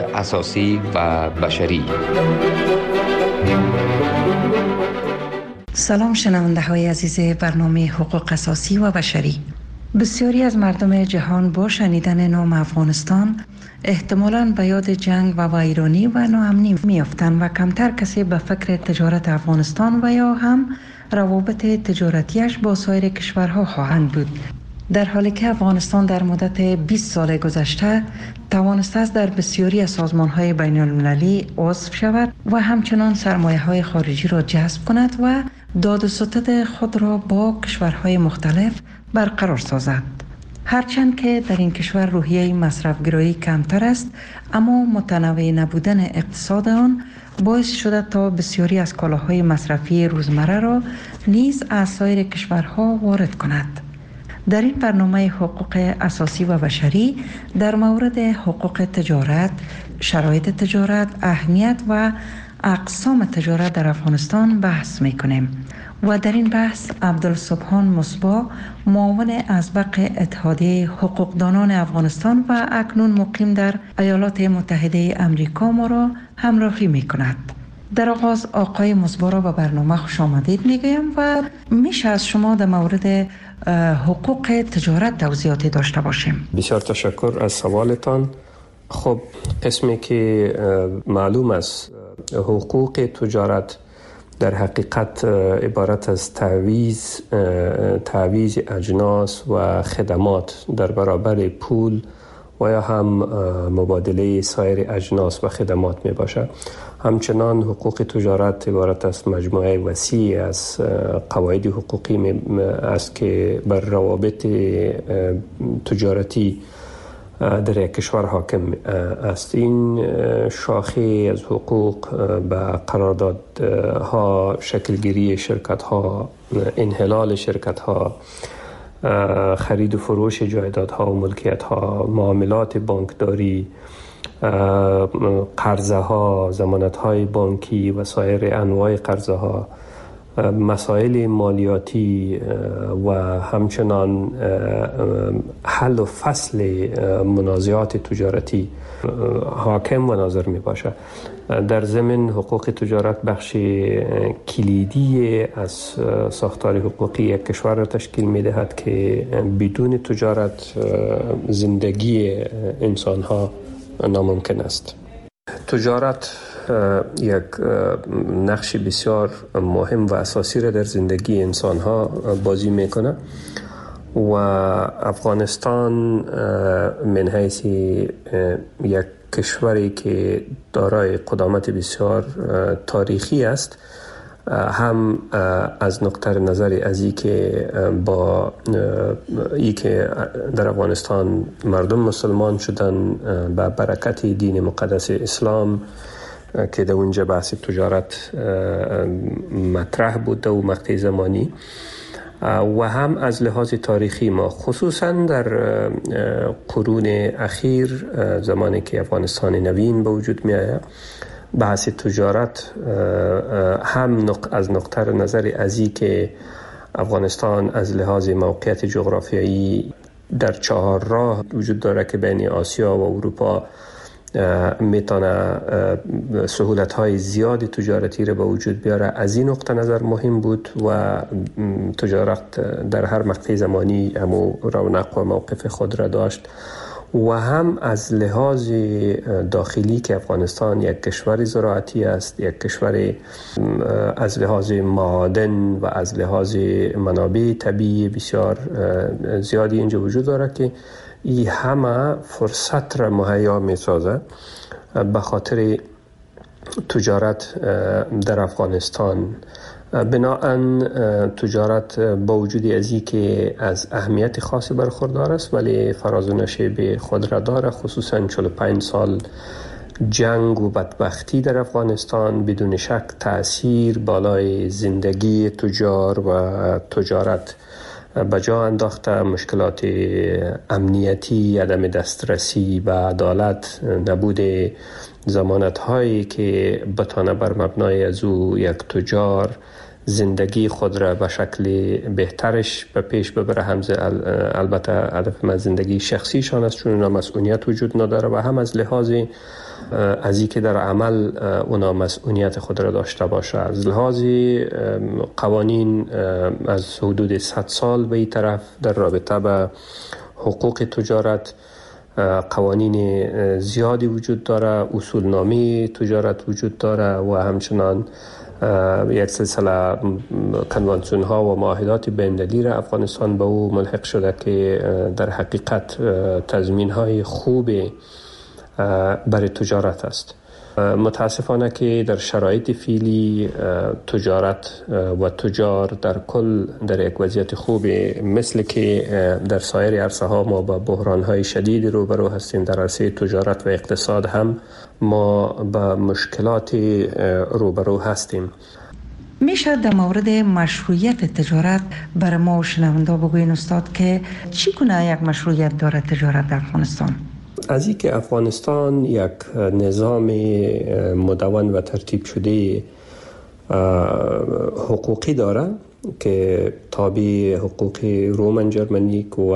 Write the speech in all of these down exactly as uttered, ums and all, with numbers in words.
اساسی و بشری. سلام شنونده های عزیز برنامه حقوق اساسی و بشری. بسیاری از مردم جهان با شنیدن نام افغانستان احتمالاً به یاد جنگ و ویرانی و ناامنی میافتند و کمتر کسی به فکر تجارت افغانستان و یا هم روابط تجارتیش با سایر کشورها خواهند بود. در حالی که افغانستان در مدت بیست سال گذشته توانسته است در بسیاری از سازمان‌های بین‌المللی عضو شود و همچنان سرمایه‌های خارجی را جذب کند و داد و ستد خود را با کشورهای مختلف برقرار سازد. هرچند که در این کشور روحیه مصرف‌گرایی کمتر است، اما متنوع نبودن اقتصاد آن باعث شده تا بسیاری از کالاهای مصرفی روزمره را نیز از سایر کشورها وارد کند. در این برنامه حقوق اساسی و بشری در مورد حقوق تجارت، شرایط تجارت، اهمیت و اقسام تجارت در افغانستان بحث می‌کنیم و در این بحث عبدالسبحان مصباح، معاون ازبق اتحادیه حقوقدانان افغانستان و اکنون مقیم در ایالات متحده امریکا ما را همراهی می‌کند. در آغاز آقای مصباح را به برنامه خوش آمدید میگویم و میشه از شما در مورد حقوق تجارت توضیحاتی داشته باشیم. بسیار تشکر از سوالتان. خب قسمی که معلوم است حقوق تجارت در حقیقت عبارت از تعویض تعویض اجناس و خدمات در برابر پول و یا هم مبادله سایر اجناس و خدمات می باشد. همچنان حقوق تجارت عبارت از مجموعه وسیع از قواعد حقوقی است که بر روابط تجارتی در یک کشور حاکم است. این شاخه از حقوق به قراردادها، شکلگیری شرکت‌ها، انحلال شرکت‌ها، خرید و فروش جایدادها و ملکیت‌ها، معاملات بانکداری، قرضه ها، ضمانت های بانکی و سایر انواع قرضه ها، مسائل مالیاتی و همچنان حل و فصل منازعات تجارتی حاکم و ناظر می باشد. در ضمن حقوق تجارت بخش کلیدی از ساختار حقوقی یک کشور را تشکیل می دهد که بدون تجارت زندگی انسان ها ناممکن است. تجارت یک نقش بسیار مهم و اساسی را در زندگی انسان ها بازی میکنه و افغانستان من حیث یک کشوری که دارای قدامت بسیار تاریخی است، هم از نقطه نظر از این که با ای که در افغانستان مردم مسلمان شدن به برکت دین مقدس اسلام که در اونجا بحث تجارت مطرح بود و مقطع زمانی، و هم از لحاظ تاریخی ما خصوصا در قرون اخیر زمانی که افغانستان نوین به وجود می آید، بحث تجارت هم از نقطه نظر ازی که افغانستان از لحاظ موقعیت جغرافیایی در چهار راه وجود داره که بین آسیا و اروپا میتونه سهولت‌های زیادی تجارتی را به وجود بیاره. از این نقطه نظر مهم بود و تجارت در هر مقطع زمانی همو رونق و موقف خود را داشت، و هم از لحاظ داخلی که افغانستان یک کشور زراعتی است، یک کشور از لحاظ معادن و از لحاظ منابع طبیعی بسیار زیادی اینجا وجود داره که این همه فرصت را مهیا می سازه به خاطر تجارت در افغانستان. بناهن تجارت با وجود ازی که از اهمیت خاصی برخوردار است ولی فراز و نشیب خود را داره، خصوصا چهل و پنج سال جنگ و بدبختی در افغانستان بدون شک تأثیر بالای زندگی تجار و تجارت بجا انداخته. مشکلات امنیتی، عدم دسترسی به عدالت، نبود ضمانت هایی که بتانه بر مبنای از او یک تجار زندگی خود را به شکل بهترش به پیش ببره. هم البته هدف من زندگی شخصیشان است، چون اونا مسئولیت وجود نداره، و هم از لحاظ از این که در عمل اونا مسئولیت خود را داشته باشه. از لحاظ قوانین از حدود صد سال به این طرف در رابطه به حقوق تجارت قوانین زیادی وجود داره، اصولنامه تجارت وجود داره و همچنان یک سلسله کنوانسیون ها و معاهدات بین‌المللی را افغانستان به او ملحق شده که در حقیقت تضمین های خوب برای تجارت است. متاسفانه که در شرایط فعلی تجارت و تجار در کل در یک وضعیت خوب، مثل که در سایر عرصه ها ما با بحران های شدید روبرو هستیم، در عرصه تجارت و اقتصاد هم ما با مشکلات روبرو هستیم. میشه در مورد مشروعیت تجارت برای ما و شنونده بگوین استاد که چی کنه یک مشروعیت داره تجارت در افغانستان؟ از این که افغانستان یک نظام مدون و ترتیب شده حقوقی داره که تابع حقوق رومن جرمنیک و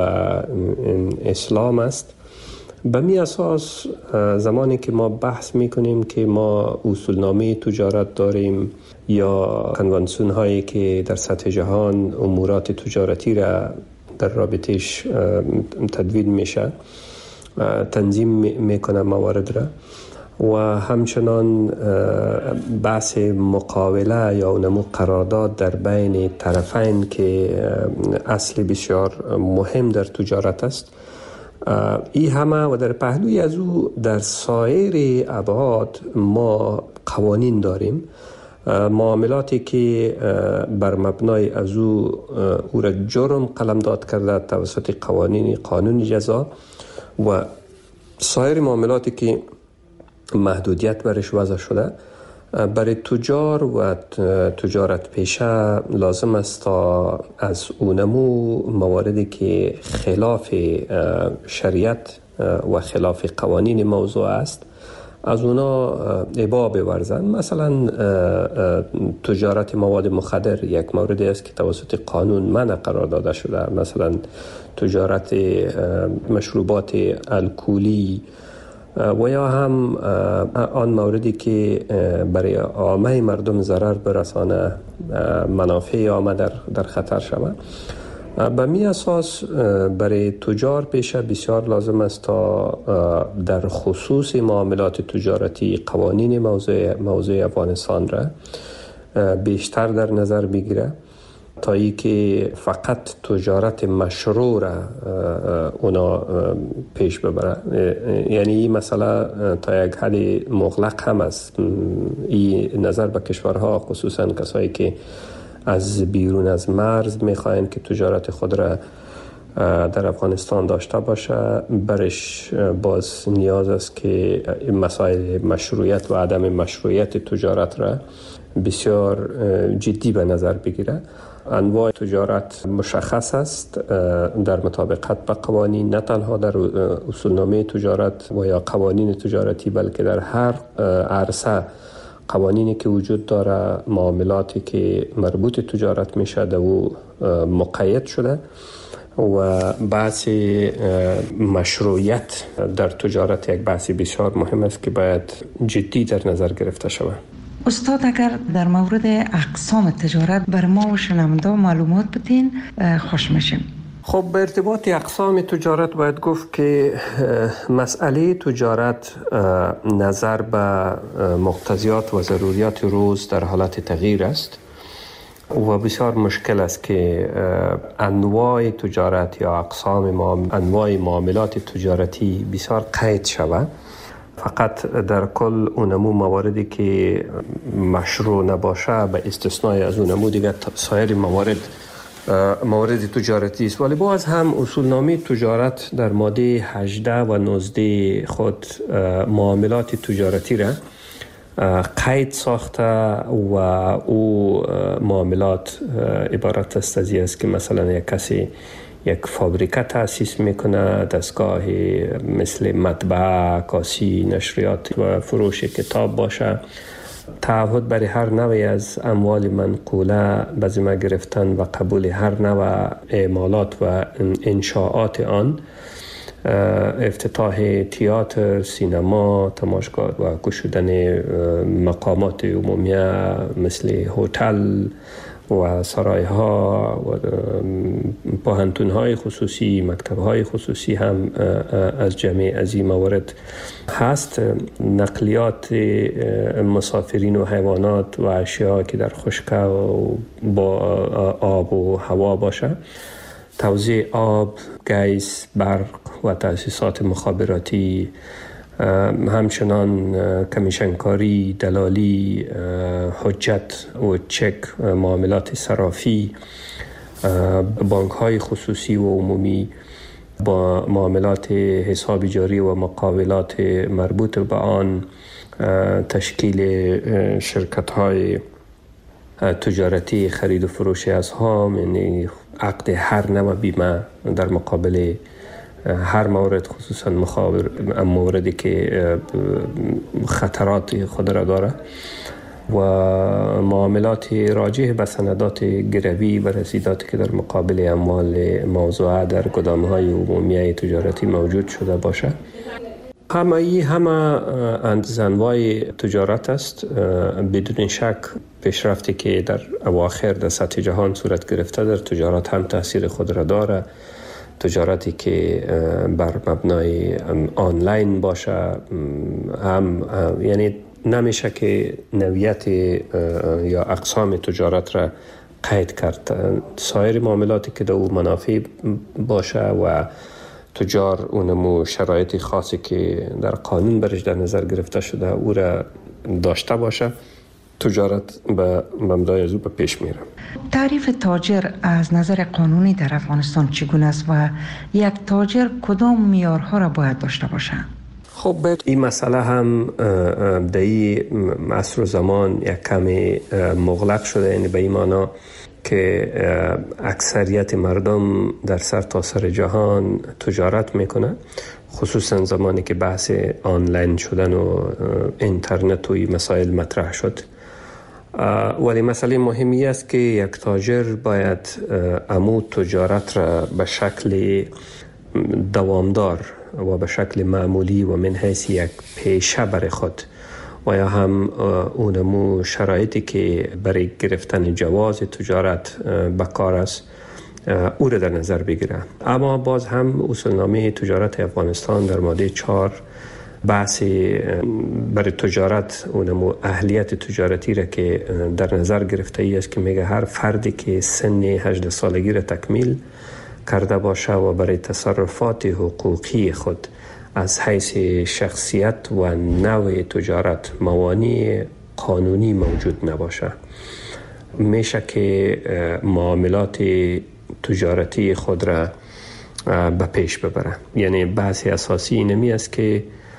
اسلام است، به می اساس زمانی که ما بحث میکنیم که ما اصولنامه تجارت داریم یا کنوانسیون هایی که در سطح جهان امورات تجارتی را در رابطش تدوین میشه، تنظیم میکنه موارد را، و همچنان بحث مقاوله یا نمو قرارداد در بین طرفین که اصل بسیار مهم در تجارت است. این همه و در پهلوی از او در سایر ابعاد ما قوانین داریم، معاملاتی که بر مبنای از او او را جرم قلمداد کرده توسط قوانین قانون جزا، و سایر معاملاتی که محدودیت برش وضع شده. برای تجار و تجارت پیشه لازم است تا از اونمو مواردی که خلاف شریعت و خلاف قوانین موضوع است از اونا ابا بورزن. مثلا تجارت مواد مخدر یک موردی است که توسط قانون منع قرار داده شده. مثلا تجارت مشروبات الکلی و یا هم آن موردی که برای عامه مردم ضرر برسانه، منافع عامه در, در خطر شود. به می اساس برای تجار پیشه بسیار لازم است تا در خصوص معاملات تجارتی قوانین موضوع, موضوع افغانستان را بیشتر در نظر بگیره، تا ای که فقط تجارت مشروع را اونا پیش ببره. یعنی این مسئله تا یک حد مغلق هم است. این نظر به کشورها، خصوصا کسایی که از بیرون از مرز میخواین که تجارت خود را در افغانستان داشته باشه، برش باز نیاز است که مسائل مشروعیت و عدم مشروعیت تجارت را بسیار جدی به نظر بگیره. انواع تجارت مشخص است در مطابقت با قوانین، نه تنها در اصولنامه تجارت و یا قوانین تجارتی، بلکه در هر عرصه قوانینی که وجود داره، معاملاتی که مربوط تجارت میشه در او مقید شده، و بحث مشروعیت در تجارت یک بحث بسیار مهم است که باید جدی در نظر گرفته شود. استاد اگر در مورد اقسام تجارت بر ما و شنونده معلومات بدین خوش میشیم. خب به ارتباط اقسام تجارت باید گفت که مسئله تجارت نظر به مقتضیات و ضروریات روز در حالت تغییر است و بسیار مشکل است که انواع تجارت یا اقسام انواع معاملات تجارتی بسیار قید شود. فقط در کل اونمو مواردی که مشروع نباشه به استثنای از اونمو دیگه سایر موارد موارد تجارتی است. ولی باز هم اصولنامه تجارت در ماده هجده و نوزده خود معاملات تجارتی را قید ساخته و او معاملات عبارت است از است که مثلا یک کسی یک فابریکه تأسیس میکنه، دستگاه مثل مطبعه، کاسی، نشریات و فروش کتاب باشه، تعهد برای هر نوعی از اموال منقوله به ذمه گرفتن و قبول هر نوع اعمالات و انشاءات آن، افتتاح تئاتر، سینما، تماشاگاه و گشودن مقامات عمومی مثل هتل و سرایها و پوهنتون‌های خصوصی، مکتب‌های خصوصی هم از جمعی از این موارد هست. نقلیات مسافرین و حیوانات و اشیاء که در خشکی و با آب و هوا باشه، توزیع آب، گیس، برق و تأسیسات مخابراتی، همچنان کمیشنکاری، دلالی، حجت و چک، معاملات صرافی، بانک های خصوصی و عمومی، با معاملات حساب جاری و مقاولات مربوط به آن، تشکیل شرکت های تجارتی خرید و فروش اسهام، یعنی عقد هر نوع بیمه در مقابل هر مورد، خصوصا موردی که خطرات خود را داره، و معاملات راجع به سندات گروی و رسیداتی که در مقابل اموال موضوعه در گدام‌های عمومی تجارتی موجود شده باشه. همه ای همه انواع تجارت است. بدون شک پیشرفتی که در اواخر در سطح جهان صورت گرفته در تجارت هم تاثیر خود را داره. تجارتی که بر مبنای آنلاین باشه هم، یعنی نمیشه که نوعیت یا اقسام تجارت را قید کرد. سایر معاملاتی که در او منافع باشه و تجار اونمو شرایط خاصی که در قانون برش در نظر گرفته شده او را داشته باشه، تجارت به مبنای از او به پیش میره. تعریف تاجر از نظر قانونی در افغانستان چگونه است و یک تاجر کدام معیارها را باید داشته باشد؟ خب این مسئله هم در این عصر و زمان یک کمی مغلق شده، یعنی به این معنا که اکثریت مردم در سر تا سر جهان تجارت میکنه، خصوصا زمانی که بحث آنلاین شدن و اینترنت و این مسائل مطرح شد. ولی مسئله مهمی است که یک تاجر باید امو تجارت را به شکل دوامدار و به شکل معمولی و من حیث یک پیشه برای خود و یا هم اونمو شرایطی که برای گرفتن جواز تجارت به کار است او را در نظر بگیره. اما باز هم اصولنامه تجارت افغانستان در ماده چهار بحث برای تجارت اونمو اهلیت تجارتی را که در نظر گرفته ای است که میگه هر فردی که سن هجده سالگی را تکمیل کرده باشه و برای تصرفات حقوقی خود از حیث شخصیت و نوع تجارت موانع قانونی موجود نباشه، میشه که معاملات تجارتی خود را به پیش ببره. یعنی بحث اساسی اینمی است که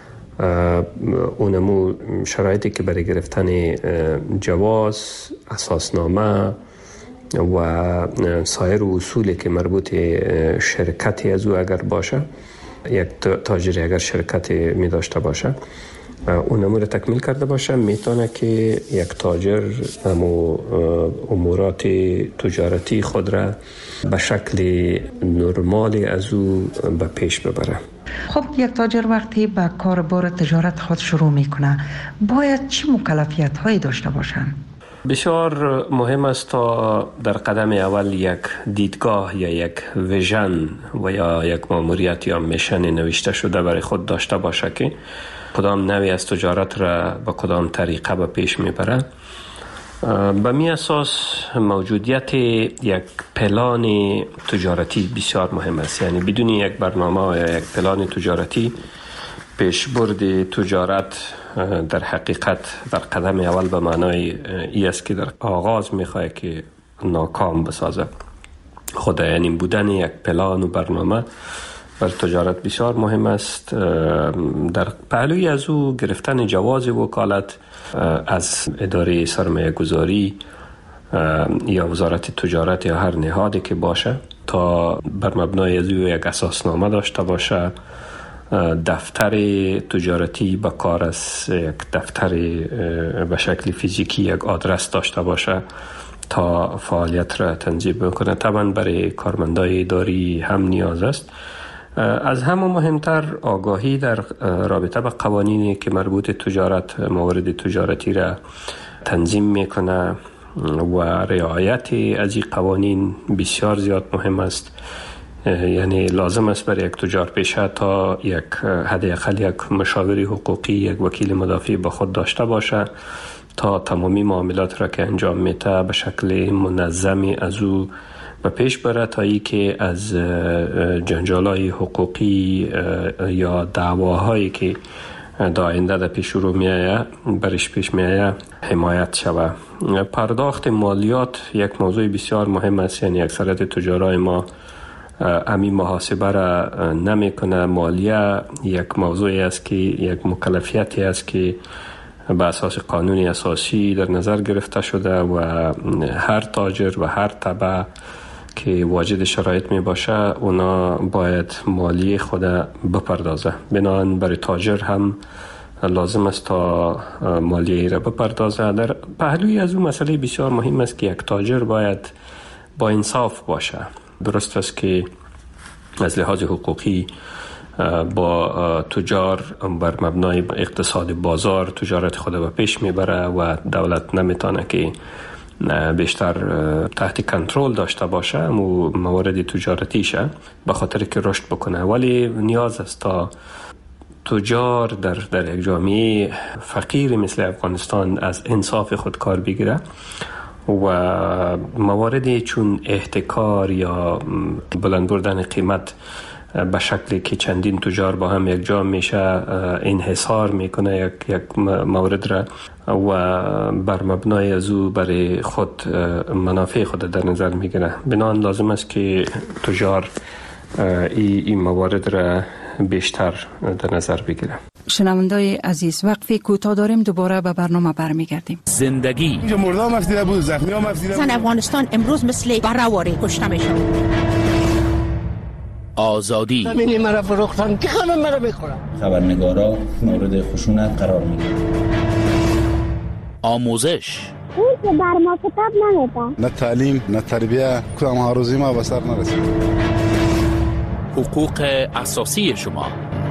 اونمو شرایطی که برای گرفتن جواز، اساسنامه و سایر اصولی که مربوط شرکتی از او اگر باشه، یک تاجری اگر شرکت می داشته باشه اون امور تکمیل کرده باشه، میتونه که یک تاجر امو امورات تجارتی خود را به شکل نرمالی از او به پیش ببره. خب یک تاجر وقتی به کار بار تجارت خود شروع میکنه باید چه مکلفیت هایی داشته باشن؟ بسیار مهم است تا در قدم اول یک دیدگاه یا یک ویژن و یا یک ماموریت یا میشن نوشته شده برای خود داشته باشه که کدام نوعی از تجارت را به کدام طریقه به پیش میبره. به می اساس موجودیت یک پلان تجارتی بسیار مهم است. یعنی بدون یک برنامه و یک پلان تجارتی پیشبرد تجارت در حقیقت در قدم اول به معنای ای است که در آغاز میخواه که ناکام بسازه. خود یعنی بودن یک پلان و برنامه بر تجارت بسیار مهم است. در پهلوی از او گرفتن جواز وکالت از اداره سرمایه گذاری یا وزارت تجارت یا هر نهادی که باشه تا بر مبنای از او یک اساسنامه داشته باشه دفتر تجارتی به کار است، یک دفتر به شکل فیزیکی، یک آدرس داشته باشه تا فعالیت را تنظیم بکنه. طبعا برای کارمندای اداری هم نیاز است. از همه مهمتر آگاهی در رابطه با قوانینی که مربوط تجارت، موارد تجارتی را تنظیم میکنه و رعایت از این قوانین بسیار زیاد مهم است. یعنی لازم است برای یک تجار پیشه تا یک حداقل یک مشاور حقوقی، یک وکیل مدافع با خود داشته باشه تا تمامی معاملات را که انجام میده به شکل منظمی از او و پیش بره تا ای که از جنجالای حقوقی یا دعواهایی که در آینده در پیش رو میآید برش پیش میآید حمایت شود. پرداخت مالیات یک موضوع بسیار مهم است. یعنی اکثریت تجارای ما امی محاسبه را نمی کنه. مالیه یک موضوعی است که یک مکلفیتی است که به اساس قانون اساسی در نظر گرفته شده و هر تاجر و هر تبع که واجد شرایط می باشه اونا باید مالیه خود بپردازه. بنابراین برای تاجر هم لازم است تا مالیه را بپردازه. در پهلوی از اون مسئله بسیار مهم است که یک تاجر باید با انصاف باشه. درست است که از لحاظ حقوقی با تجار بر مبنای اقتصاد بازار تجارت خود به پیش میبره و دولت نمیتونه که بیشتر تحت کنترل داشته باشه و موارد تجارتیشه به خاطر که رشد بکنه. ولی نیاز است تا تجار در در یک جامعه فقیر مثل افغانستان از انصاف خود کار بگیره و مواردی چون احتکار یا بلند بردن قیمت به شکلی که چندین تجار با هم یک جا میشه انحصار میکنه یک یک مورد را و بر مبنای از او برای خود منافع خود در نظر میگیره. بنابراین لازم است که تجار این ای موارد را بیشتر در نظر بگیره. شنوندای عزیز، وقفی کوتاه داریم، دوباره به برنامه برمیگردیم. زندگی اینجا مردم افسیده بود، زخمی هم افسیده بود. زن افغانستان امروز مثل بره‌واری کشته میشه. آزادی زمینی مرا فروختن که همه مرا میخورن. خبرنگارا مورد خشونت قرار میگیرن. آموزش اون که بر ما کتاب نمیده. نه تعلیم نه تربیه، کدام هاروزی ما به سر نرسید. حقوق اساسی شما.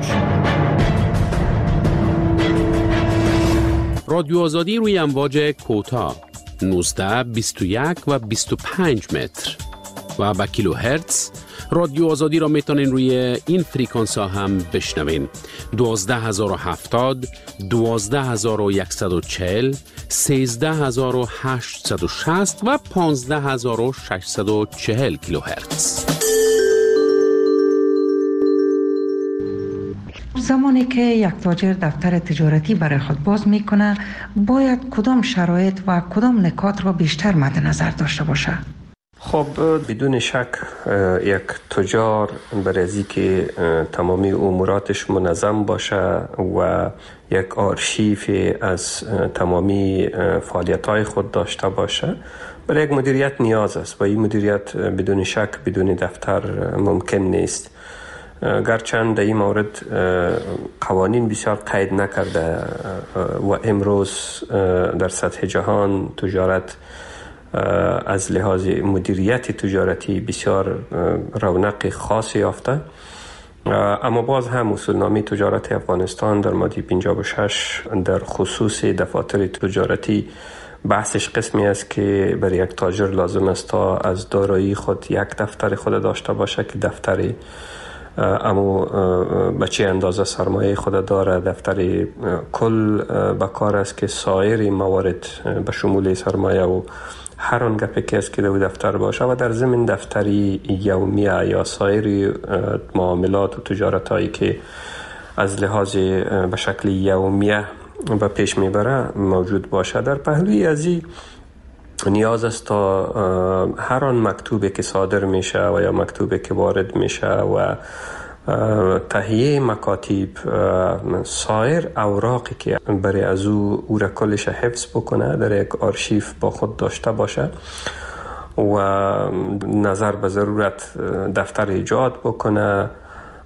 رادیو آزادی روی امواج کوتاه نوزده، بیست و یک و بیست و پنج متر و با کیلو هرتز. رادیو آزادی را میتونین روی این فریکانس ها هم بشنوین. دوازده هزار و هفتاد، دوازده هزار و صد و چهل، سیزده هزار و هشتصد و شصت و پانزده هزار و ششصد و چهل کیلو هرتز. زمانی که یک تاجر دفتر تجارتی برای خود باز میکنه باید کدام شرایط و کدام نکات را بیشتر مد نظر داشته باشه؟ خب بدون شک یک تجار برای از اینکه تمامی اموراتش منظم باشه و یک آرشیف از تمامی فعالیت‌های خود داشته باشه برای یک مدیریت نیاز است و این مدیریت بدون شک بدون دفتر ممکن نیست. گرچند در این مورد قوانین بسیار قید نکرده و امروز در سطح جهان تجارت از لحاظ مدیریت تجارتی بسیار رونق خاصی یافته، اما باز هم اصولنامه تجارت افغانستان در ماده پنجاه و شش در خصوص دفاتر تجارتی بحثش قسمی است که برای یک تاجر لازم است تا از دارایی خود یک دفتر خود داشته باشه که دفتر اما به چه اندازه سرمایه خود داره، دفتر کل به کار است که سایر موارد به شمول سرمایه و هر آن گپی که است که در دفتر باشه و در ضمن دفتری یومیه یا سایر معاملات و تجارت هایی که از لحاظ به شکل یومیه به پیش میبره موجود باشه. در پهلوی از این نیاز است تا هر آن مکتوبی که صادر میشه و یا مکتوبی که وارد میشه و تهیه مکاتب سایر اوراقی که برای از او او را کلش حفظ بکنه در یک آرشیف با خود داشته باشه و نظر به ضرورت دفتر ایجاد بکنه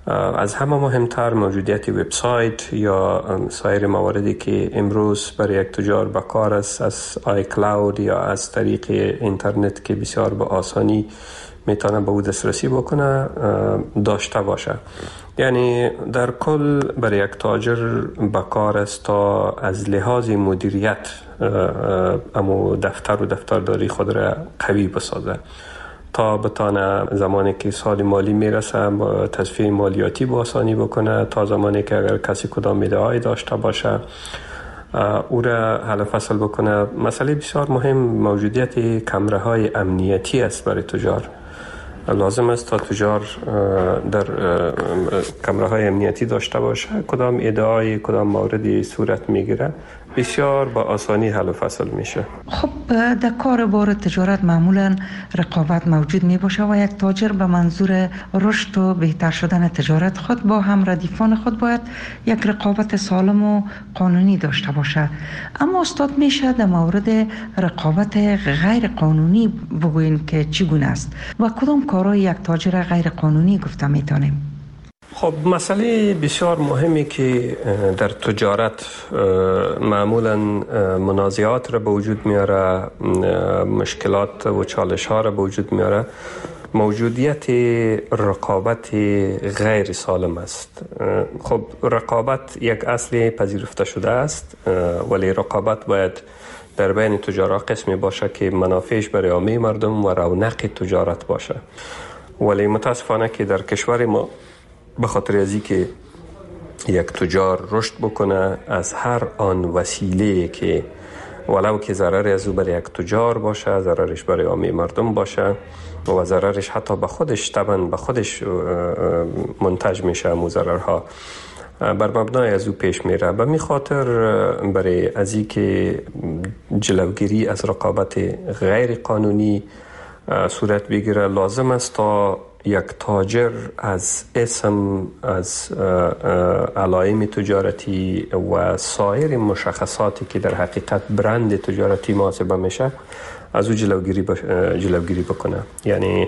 از همه مهمتر موجودیت وبسایت یا سایر مواردی که امروز برای یک تجار به کار است، از آی کلاود یا از طریق اینترنت که بسیار به آسانی میتونه به او دسترسی بکنه داشته باشه. یعنی در کل برای یک تاجر به کار است تا از لحاظ مدیریت امو دفتر و دفترداری خود را قوی بسازه تا بتانه زمانی که سال مالی میرسه تصفیه مالیاتی با آسانی بکنه، تا زمانی که اگر کسی کدام ایده‌ای داشته باشه او را حل فصل بکنه. مسئله بسیار مهم موجودیت کمره‌های امنیتی است برای تجار. لازم است تا تجار در کمره‌های امنیتی داشته باشه. کدام ایده‌ای کدام موردی صورت میگیره بسیار با آسانی حل و فصل میشه. خب در کار بار تجارت معمولا رقابت موجود می باشه و یک تاجر به منظور رشد و بهتر شدن تجارت خود با هم ردیفان خود باید یک رقابت سالم و قانونی داشته باشه. اما استاد میشه در مورد رقابت غیر قانونی بگوین که چگونه است و کدام کارهای یک تاجر غیر قانونی گفته میتونیم؟ خب مسئله بسیار مهمی که در تجارت معمولا منازعات را به وجود میاره، مشکلات و چالش ها را به وجود میاره، موجودیت رقابت غیر سالم است. خب رقابت یک اصل پذیرفته شده است، ولی رقابت باید در بین تجارا قسمی باشه که منافعش برای عامه مردم و رونق تجارت باشه. ولی متاسفانه که در کشور ما به خاطر ازی که یک تجار رشد بکنه از هر آن وسیله که ولو که ضرر از او برای یک تجار باشه، ضررش برای عامه مردم باشه و ضررش حتی به خودش طبعا به خودش منتج میشه، مو ضررها بر مبنای از او پیش میره. به می خاطر برای ازی که جلوگیری از رقابت غیر قانونی صورت بگیره لازم است تا یک تاجر از اسم، از علائم تجارتی و سایر مشخصاتی که در حقیقت برند تجارتی محاسبه میشه از او جلوگیری جلوگیری بکنه. یعنی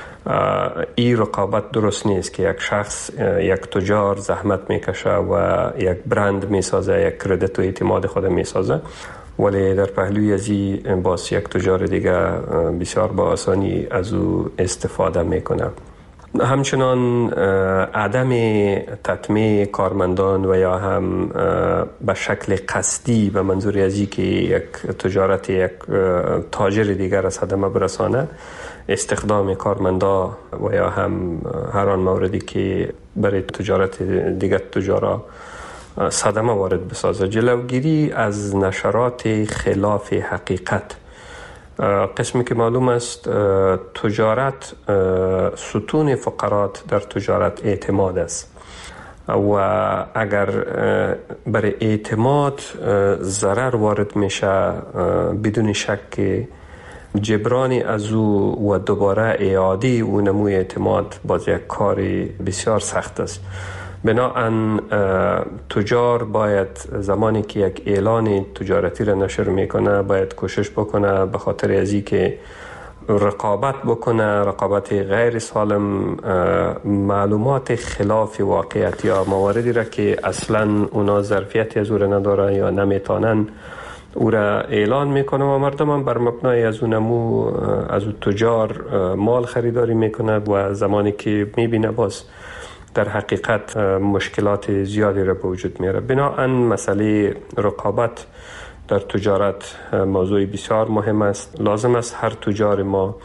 این رقابت درست نیست که یک شخص، یک تجار زحمت میکشه و یک برند میسازه، یک کردیت و اعتماد خود میسازه، ولی در پهلوی ازی باز یک تجار دیگه بسیار با آسانی از او استفاده میکنه. همچنان عدم تطمیع کارمندان و یا هم به شکل قصدی به منظور ازی که یک تجارت یک تاجر دیگر از صدمه برسانه، استخدام کارمندا و یا هم هر آن موردی که برای تجارت دیگر تجارا صدمه وارد بسازه. جلوگیری از نشرات خلاف حقیقت. قسمی که معلوم است تجارت ستون فقرات در تجارت اعتماد است و اگر برای اعتماد ضرر وارد میشه بدون شک جبرانی از او و دوباره اعاده او نموی اعتماد باز یک کاری بسیار سخت است. بناهن تجار باید زمانی که یک اعلان تجارتی را نشر میکنه باید کوشش بکنه به خاطر ازی که رقابت بکنه، رقابت غیر سالم، معلومات خلاف واقعیت یا مواردی را که اصلا اونا ظرفیتی از او را ندارن یا نمیتونن او را اعلان میکنه و مردم هم بر مبنای از اون نمو از اون تجار مال خریداری میکنه و زمانی که میبینه باز در حقیقت مشکلات زیادی را به وجود میاره. بناهن مسئله رقابت در تجارت موضوع بسیار مهم است. لازم است هر تجار ما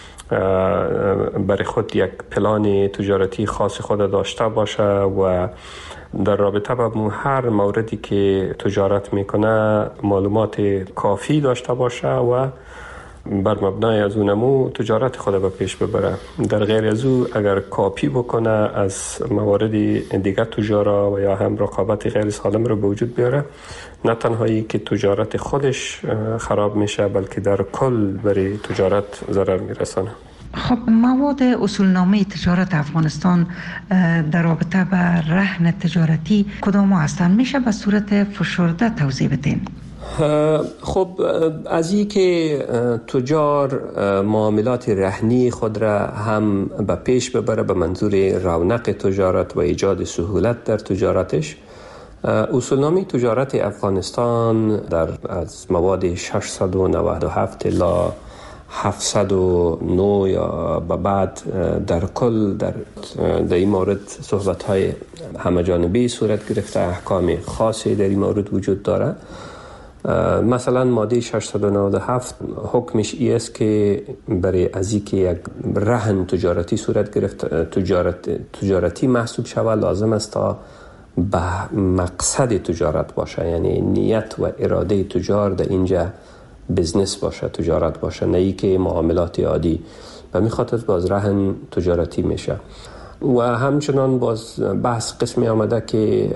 برای خود یک پلان تجارتی خاص خود داشته باشه و در رابطه با هر موردی که تجارت میکنه معلومات کافی داشته باشه و بر مبنای از اونمو تجارت خود به پیش ببره. در غیر از او اگر کاپی بکنه از موارد دیگر تجارا و یا هم رقابت غیر سالم رو به وجود بیاره، نه تنهایی که تجارت خودش خراب میشه بلکه در کل برای تجارت ضرر میرسانه. خب مواد اصولنامه تجارت افغانستان در رابطه به رهن تجارتی کدام هستند؟ میشه به صورت فشرده توضیح بدین؟ خب از این که تجار معاملات رهنی خود را هم به پیش ببره به منظور رونق تجارت و ایجاد سهولت در تجارتش، اصولنامه تجارت افغانستان در از مواد ششصد و نود و هفت الی هفتصد و نه یا به بعد در کل در در این مورد صحبت‌های همه‌جانبه صورت گرفته، احکام خاصی در این مورد وجود داره. مثلا ماده ششصد و نود و هفت حکمش ای است که برای از اینکه یک رهن تجارتی صورت گرفت تجارت تجارتی محسوب شود لازم است تا به مقصد تجارت باشه، یعنی نیت و اراده تجار در اینجا بزنس باشه، تجارت باشه، نه ای که معاملات عادی. و می خاطر باز رهن تجارتی میشه. و همچنان باز بحث قسمی آمده که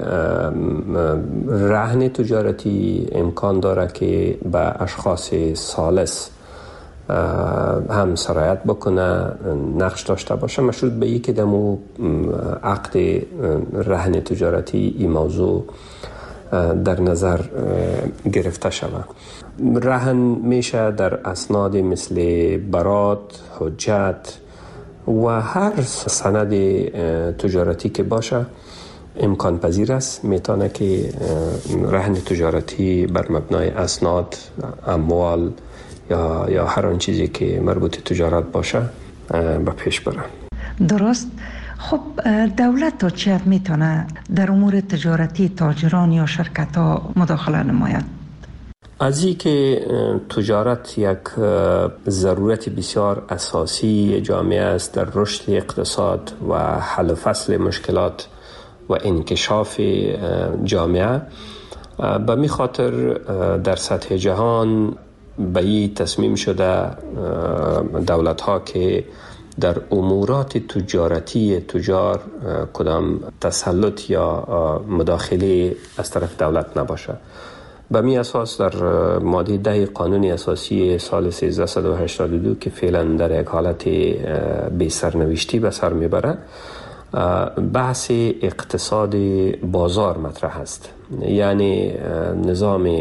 رهن تجارتی امکان داره که به اشخاص ثالث هم سرایت بکنه، نقش داشته باشه، مشروط به این که دمو عقد رهن تجارتی این موضوع در نظر گرفته شود. رهن میشه در اسناد مثل برات، حجت و هر سند تجارتی که باشه امکان پذیر است. میتونه که رهن تجارتی بر مبنای اسناد، اموال یا یا هر آن چیزی که مربوط تجارت باشه به پیش بره. درست. خب دولت تا چه حد میتونه در امور تجارتی تاجران یا شرکت ها مداخله نماید؟ از این که تجارت یک ضرورت بسیار اساسی جامعه است در رشد اقتصاد و حل و فصل مشکلات و انکشاف جامعه، به می خاطر در سطح جهان به این تصمیم شده دولت ها که در امورات تجارتی تجار کدام تسلط یا مداخله از طرف دولت نباشه. به می اساس در ماده ده قانون اساسی سال سیزده و هشتاد و دو که فعلا در یک حالت بی سرنوشتی به سر میبره، بحث اقتصاد بازار مطرح است. یعنی نظام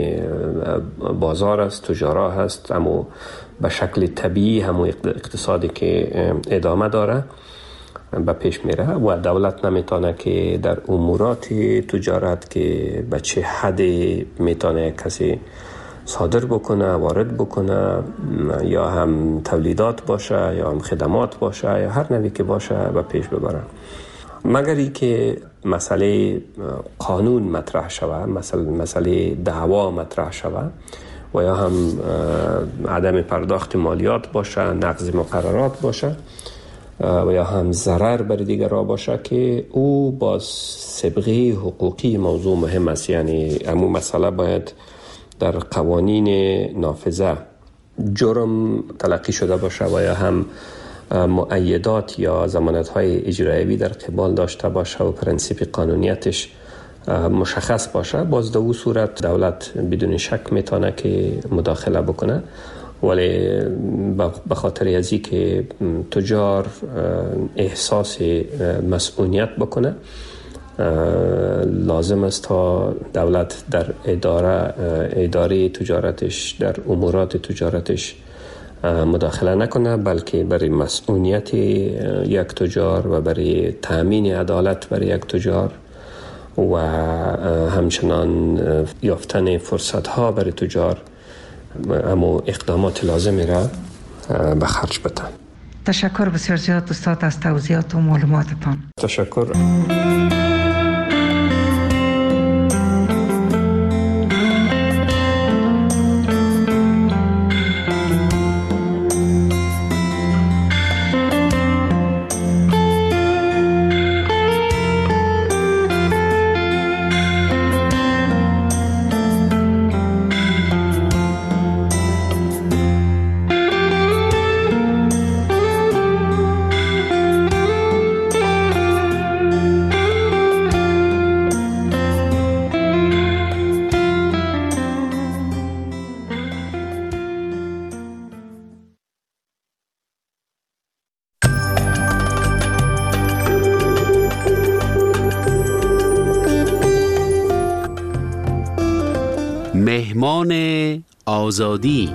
بازار است، تجارت هست، اما به شکل طبیعی همون اقتصادی که ادامه داره به پیش میره و دولت نمیتونه که در امورات تجارت که به چه حد میتونه کسی صادر بکنه، وارد بکنه، یا هم تولیدات باشه یا هم خدمات باشه یا هر نوعی که باشه به پیش ببره، مگر ای که مسئله قانون مطرح شوه، مسئله مسئله دعوا مطرح شوه و یا هم عدم پرداخت مالیات باشه، نقض مقررات باشه و یا هم ضرر بر دیگران باشه که او باز سابقه حقوقی موضوع مهم است. یعنی همون مسئله باید در قوانین نافذه جرم تلقی شده باشه و یا هم مؤیدات یا ضمانت‌های اجرایی در قبال داشته باشه و پرنسیپ قانونیتش مشخص باشه. باز در اون صورت دولت بدون شک میتونه که مداخله بکنه، ولی به خاطر ازی که تجار احساس مسئولیت بکنه لازم است تا دولت در اداره اداره تجارتش، در امورات تجارتش مداخله نکنه، بلکه برای مسئولیت یک تجار و برای تامین عدالت برای یک تجار و همچنان یافتن فرصت ها برای تجار اما اقدامات لازمی را به خرج بده. تشکر بسیار زیاد استاد از توضیحات و معلوماتتان. تشکر. مهمان آزادی.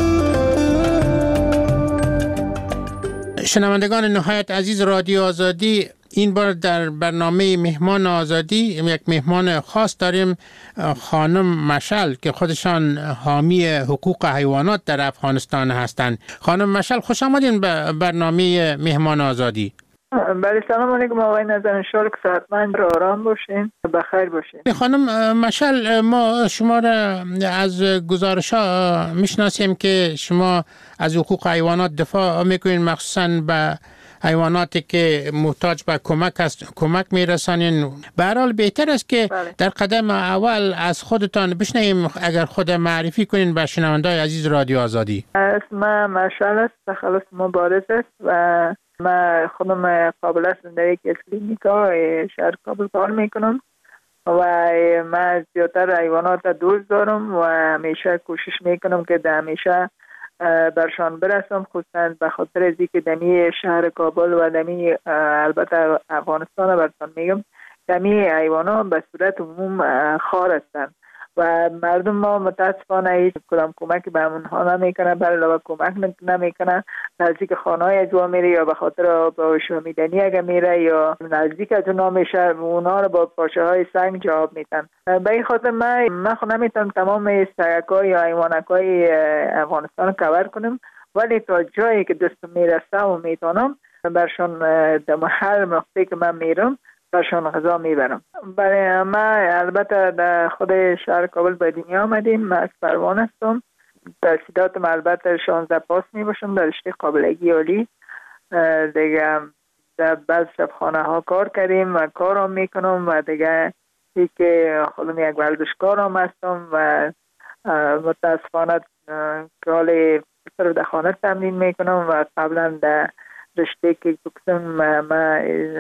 شنوندگان نهایت عزیز رادیو آزادی، این بار در برنامه مهمان آزادی یک مهمان خاص داریم، خانم مشعل که خودشان حامی حقوق حیوانات در افغانستان هستند. خانم مشعل خوش آمدین به برنامه مهمان آزادی. بله سلام علیکم آقای نظر، انشالله که صحتمند و آرام باشین، بخیر باشین. خانم مشعل، ما شما را از گزارش ها میشناسیم که شما از حقوق حیوانات دفاع میکنین، مخصوصا به حیواناتی که محتاج به کمک است کمک میرسانین. به هر حال بهتر است که بله. در قدم اول از خودتان بشنویم، اگر خود معرفی کنین به شنوندگان عزیز رادیو آزادی. اسمم مشعل است، تخلص مبارز است و من خودم قابل است در یک کلینیکا شهر کابل کار میکنم و من زیادتر حیوانات دوست دارم و همیشه کوشش میکنم که در همیشه برشان برسم، خصوصا به خاطر از اینکه دمی شهر کابل و دمی البته افغانستان براتون میگم، دمی حیوانات به صورت عموم خار هستند و مردم ما متاسفانه هیچ کدام کمک به اونها نمیکنه، بر علاوه کمک نمیکنه، نزدیک خانه‌های اجوا میره یا به خاطر با شامیدنی اگه میره یا نزدیک از اونا میشه، اونا رو با پاشه های سنگ جواب میدن. به این خاطر من من خود نمیتونم تمام سگ‌ها یا حیوانات‌های افغانستان کور کنم، ولی تا جایی که دستم میرسه و میتونم برشان در محل مقطعی که من میرم برشان غذا میبرم. برای ما البته در خود شهر کابل به دنیا آمدیم، من از پروان هستم، تحصیلاتم البته شانزده پاس میباشم در رشته قابلگی عالی دیگه. در بعض شبخانه ها کار کردیم و کارم میکنم و دیگه ای که خودم یک ورزشکار هم هستم و متاسفانه کال پسر در خانه تمرین میکنم و قبلا در رشته که بکسم ما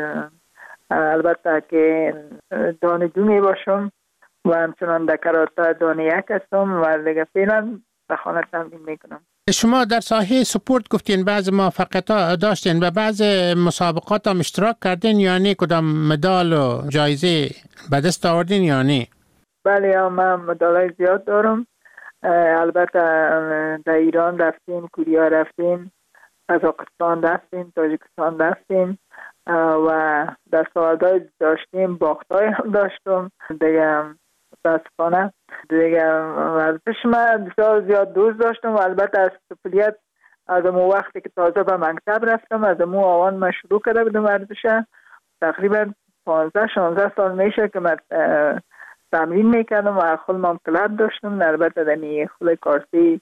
البته که دانشجو می باشم و همچنان در کراته دانه یک هستم و دیگه فعلا در خانه تمرین میکنم. شما در ساحه سپورت گفتین بعض موفقیت داشتین و بعض مسابقات هم اشتراک کردین، یعنی کدام مدال و جایزه به دست آوردین یعنی؟ بله من مدالای زیاد دارم، البته در ایران رفتیم، کوریا رفتیم، قزاقستان رفتیم، تاجیکستان رفتیم و در سوالدار داشتیم، باختای هم داشتم دیگه. متاسفانه دیگه ورزش من بسیار زیاد دوست داشتم و البته از طفولیت از اون وقتی که تازه به مکتب رفتم از اون آوان من شروع کرده بودم ورزش، تقریبا پانزده شانزده سال میشه که من تمرین میکردم و خودم هم کلب داشتم، البته دمی خود کارتی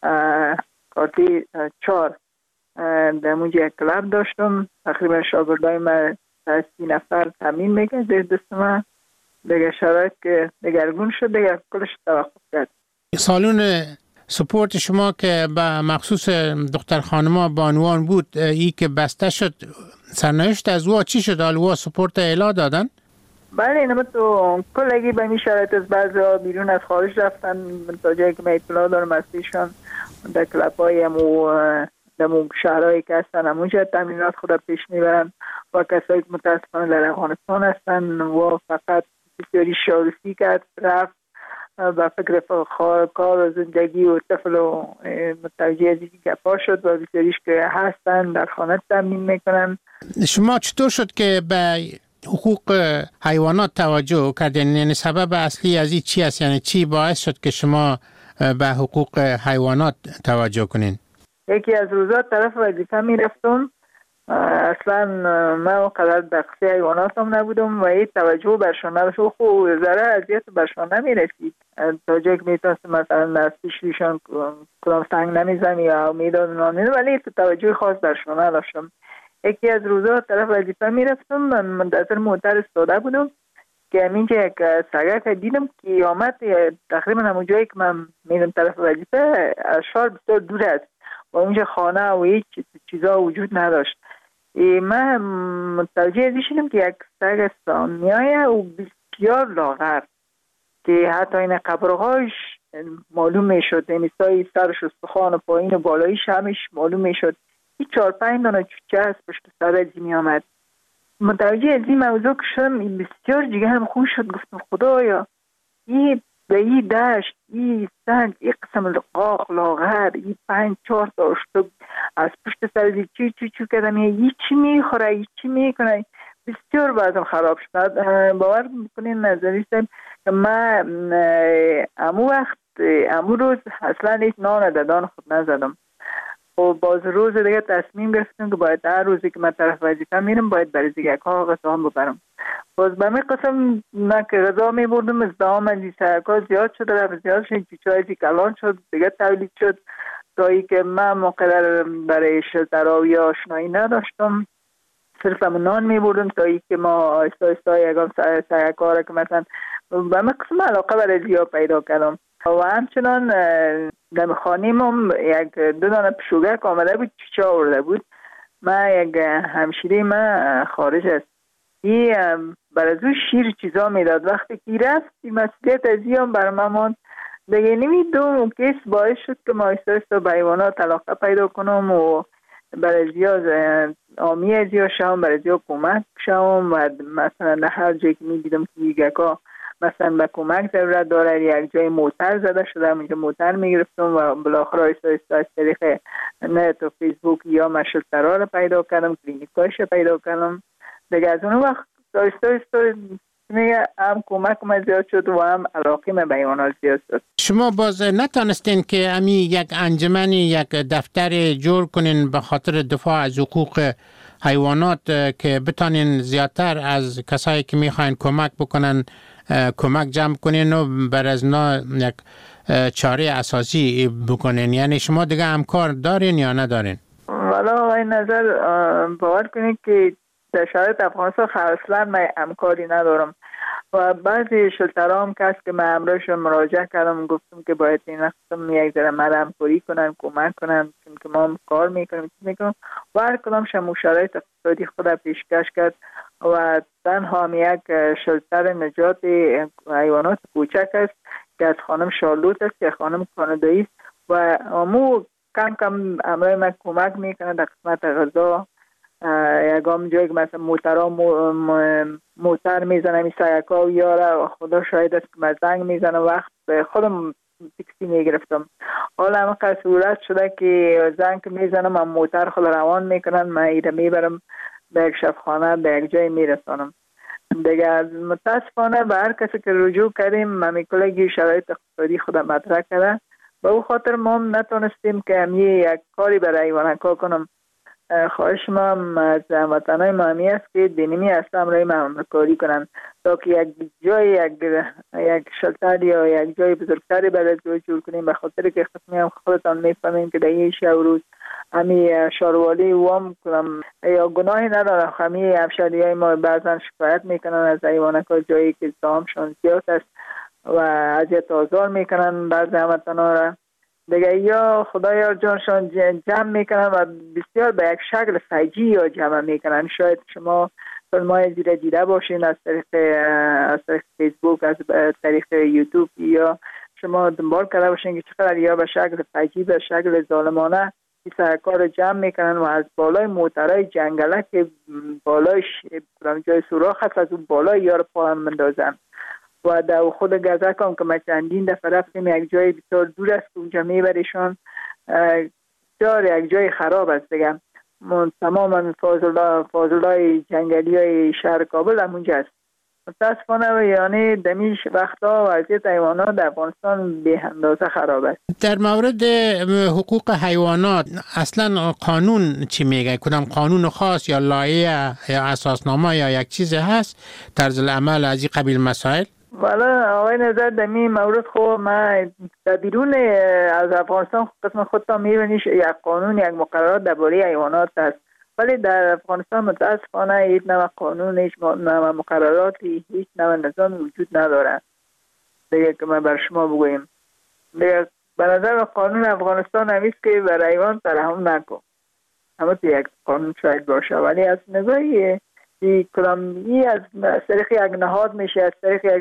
کارتی چار در مونجا یک کلب داشتم، تقریبا شاگردای من سی نفر تمرین میکرد در دست من دیگه. شرایط که دگرگون شد دیگه کلش توقف کرد. سالون سپورت شما که به مخصوص دختر خانما بانوان بود، ای که بسته شد، سرنوشت از او چی شد؟ آلوا سپورت اعلا دادن؟ بله اینم تو کلگی به می شرایط از بعضی ها بیرون از خارج رفتن، تا جایی که من اطلاع دارم از ایشان در کلاب های همو در شهرهایی که هستن همونجا تمرینات خود پیش میبرن و کسایی که متاسفانه در افغانستان هستن و فقط بسیاری شارسی کرد رفت و فکر کار و زندگی و طفل و متوجه از اینکه گپا شد و بسیاریش که هستن در خانه تمرین میکنن. شما چطور شد که به حقوق حیوانات توجه کردین؟ یعنی سبب اصلی از این چی است؟ یعنی چی باعث شد که شما به حقوق حیوانات توجه کنین؟ یکی از روزا طرف وظیفه میرفتم، اصلا من اونقدر دقیقی حیوانات هم نبودم و این توجه برشان نداشت و خوب ذره اذیت برشان نمیرسید تا جایی که میتونستم مثلا نستیش ریشان کدام سنگ نمیزم یا میداد نامید، ولی توجه خاص برشان نداشتم. یکی از روزا طرف وظیفه میرفتم، من منتظر موتر استاده بودم که همینجا یک سگک دیدم که آمد تقریبا همون جایی که من میرم طرف وظیفه اشار بسیار دور است و اونجا خانه و هیچ چیزا وجود نداشت. من متوجه ازی شدم که یک سگ سامیایه و بسیار لاغر که حتی این قبرهاش معلوم میشد، یعنی سای سرش استخوان و پایین و بالایش همش معلوم میشد. این چهار پنج دانه چوچه هست پشت سر ازی می آمد. متوجه ازی موضوع که شدم بسیار جگرم خوش شد، گفتم خدایا این به این دشت این سنگ این قسم قاق لاغر این پنج چهار تا اشتک از پشت سر چی چی چی کردم این چی میخوره این چی میکنه بسیار بعضم خراب شد. باور میکنین نظریستم که من امو وقت امو روز اصلا هیچ نان ددان خود نزدم و باز روز دیگه تصمیم گرفتم که باید هر روزی که من طرف وظیفه میرم باید برای دیگه ها غذا هم ببرم. باز به می قسم من که غذا می بردم از دام از سرکا زیاد شد رفت زیاد شد چیچای دی کلان شد دیگه تولید شد تا ای که من مقدر برای شلترها یا آشنایی نداشتم صرف هم نان می بردم تا ای که ما آیستا آیستا یکم سرکا را که مثلا به می قسم علاقه برای زیاد پیدا کردم و همچنان در خانیم هم یک دو دانه پشوگک آمده بود چیچه آورده بود. من یک همشیره من خارج است این برای او شیر چیزا میداد وقتی که رفت این مسئولیت از این هم بر من ماند دیگه نمی دو کیس باعث شد که ما ایستا ایستا به حیوانات علاقه پیدا کنم و برای زیاد آمی از زیاد شم برای زیاد کمک شم و مثلا در هر جایی که می دیدم که یگکا مثلا به کمک ضرورت داره یک جای موتر زده شده اونجا موتر میگرفتم و بالاخره ایستا ایستا از طریق نت و فیسبوک یا مشلترها رو پیدا کردم کلینیکایش پیدا کردم دیگه از اون وقت ایستا ایستا میگه هم کمک من زیاد شد و هم علاقه من به حیوانات زیاد شد. شما باز نتانستین که امی یک انجمن یک دفتر جور کنین به خاطر دفاع از حقوق حیوانات که بتانین زیادتر از کسایی که میخواین کمک بکنن کمک جمع کنین و بر از نا یک چاره اساسی بکنین یعنی شما دیگه همکار دارین یا ندارین؟ والا این نظر باور کنید که در شرایط افغانستان اصلا من همکاری ندارم و بعضی شلترها هم کس که من امروزشون مراجعه کردم گفتم که باید این وقتم یک ذره من همکاری کنن کمک کنن چون که ما هم کار میکنیم چی میکنم و هر کدام شما شرایط اقتصادی خود پیشکش کرد و تنها هم یک شلتر نجات حیوانات کوچک است که از خانم شارلوت است که خانم کانادایی است و امو کم کم امروز من کمک میکنه در قسمت غذا یکم جایی که مثلا موترها موتر میزنم این سیکا و یاره خدا شاید است که من زنگ میزنم وقت خودم تکسی میگرفتم حالا همه که صورت شده که زنگ میزنم هم موتر خود روان میکنن من ایره میبرم به یک شفخانه به یک جای میرسانم دیگه متاسفانه به هر کسی که رجوع کردیم من کلگی شرایط اقتصادی خودم مطرح کرده به او خاطر ما هم نتونستیم که همی یک کاری برای حیوانات کنم. خواهش ما از هموطنای ما همی است که دینیمی اصلا امرای ما کاری کنن تا که یک جای یک, یک شلتر یا یک جای بزرگتری برای جای جور کنیم به خاطر که خصمی هم خودتان میفهمیم که در این شب روز همی شاروالی وام کنم یا گناهی ندارم همی افشاری های ما بعضا شکایت میکنن از حیوانات جایی که زامشان زیاد است و اذیت آزار میکنن بعض هموطنا را دیگه یا خدایا جانشان جمع میکنن و بسیار به یک شکل فجی یا جمع میکنن. شاید شما فیلمای زیره دیده باشین از طریق از طریق فیسبوک از طریق یوتیوب یا شما دنبال کرده باشین که چقدر یا به شکل فجی به شکل ظالمانه این سرکار جمع میکنن و از بالای موترهای جنگله که بالای جای سوراخ هست از اون بالای یار پا هم مندازن و در خود گذر کنم که ما چندین دفعه رفتیم یک جای بسیار دور است که اونجا میبریشون دار یک جای خراب است دیگه تماما فاضلای جنگلی های شهر کابل هم اونجا است. متاسفانه یعنی دمیش وقتا وضعیت حیوانات در افغانستان به اندازه خراب است. در مورد حقوق حیوانات اصلا قانون چی میگه؟ کدام قانون خاص یا لایحه یا اساسنامه یا یک چیز هست طرز العمل از این قبیل مسائل؟ والا آقای نظر در این مورد خب من در بیرون از افغانستان قسم خودتا میبینیش یک قانون یک مقررات درباره حیوانات است ولی در افغانستان متاسفانه هیچ نوع قانون هیچ نوع مقرراتی هیچ نوع نظام وجود نداره دیگه که من بر شما بگویم دیگه به نظر قانون افغانستان همیست که بر حیوان ترحم نکن همه یک قانون شاید باشه ولی از نگاهی این کلامی از طریق یک نهاد میشه از طریق یک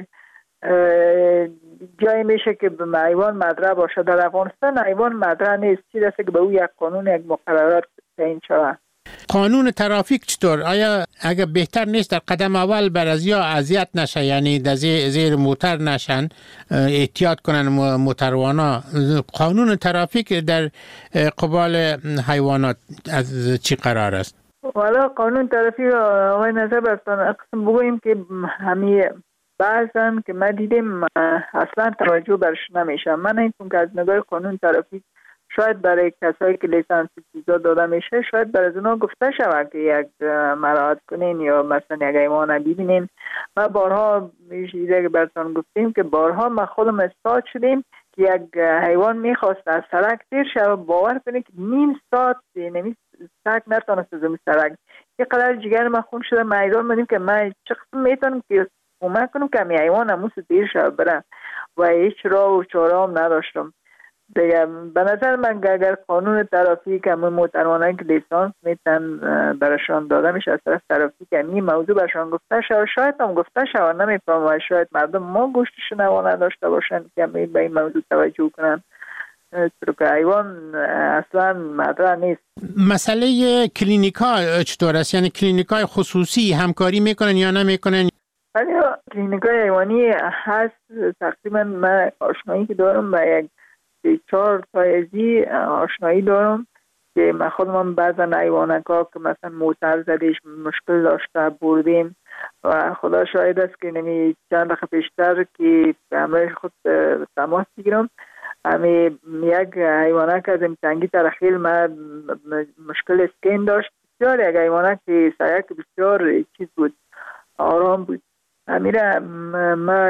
جایی میشه که به حیوان مدرع باشه. در افغانستان حیوان مدرع نیست چی رسه که به او یک قانون یک مقررات تعیین شود قانون ترافیک چطور؟ آیا اگه بهتر نیست در قدم اول برازیا اذیت نشه، یعنی در زیر موتر نشن، احتیاط کنن موتروانا؟ قانون ترافیک در قبال حیوانات از چی قرار است؟ والا قانون ترافیک آقای نظر برستان اقسم بگوییم که همی بعضن که ما دیدیم اصلا توجه برش نمیشه. من این که از نگاه قانون ترافیک شاید برای کسایی که لیسانس چیزا داده میشه شاید برای اونا گفته شود که یک مراعات کنین یا مثلا یک حیوان ببینین. ما بارها میشه که براتون گفتیم که بارها ما خودم استاد شدیم که یک حیوان میخواست از سرک دیر شد، باور کنید که نیم ساعت نمی سرک نتونست از اون سرک. یه قدر جگر ما خون شده، ما ایران بودیم که ما چه قسم میتونم که کمک کنم که همی حیوان همون دیر شد برم و هیچ راه و چاره هم نداشتم دیگه. به نظر من اگر قانون ترافیک همون موتروانایی که لیسانس میتن برشان داده میشه از طرف ترافیک همین موضوع برشان گفته شد، شاید هم گفته شد نمیفهم، شاید مردم ما گوشتش نوا نداشته باشن که به این موضوع توجه کنن، چرا که حیوان اصلا مطرح نیست. مسئله کلینیکا چطور است؟ یعنی کلینیکای خصوصی همکاری میکنن یا نمیکنن؟ ولی کلینیکای حیوانی هست. تقریبا من آشنایی که دارم با یک چهار تایزی آشنایی دارم که من خودم بعضا حیوانکا که مثلا موتر زدیش مشکل داشته بردیم و خدا شاهد است که نمی چند دقیقه پیشتر که همراه خود تماس بگیرم همی یک حیوانک از امتنگی ترخیل ما مشکل اسکین داشت. بسیار یک حیوانک که سایک بسیار چیز بود، آرام بود. امیره ما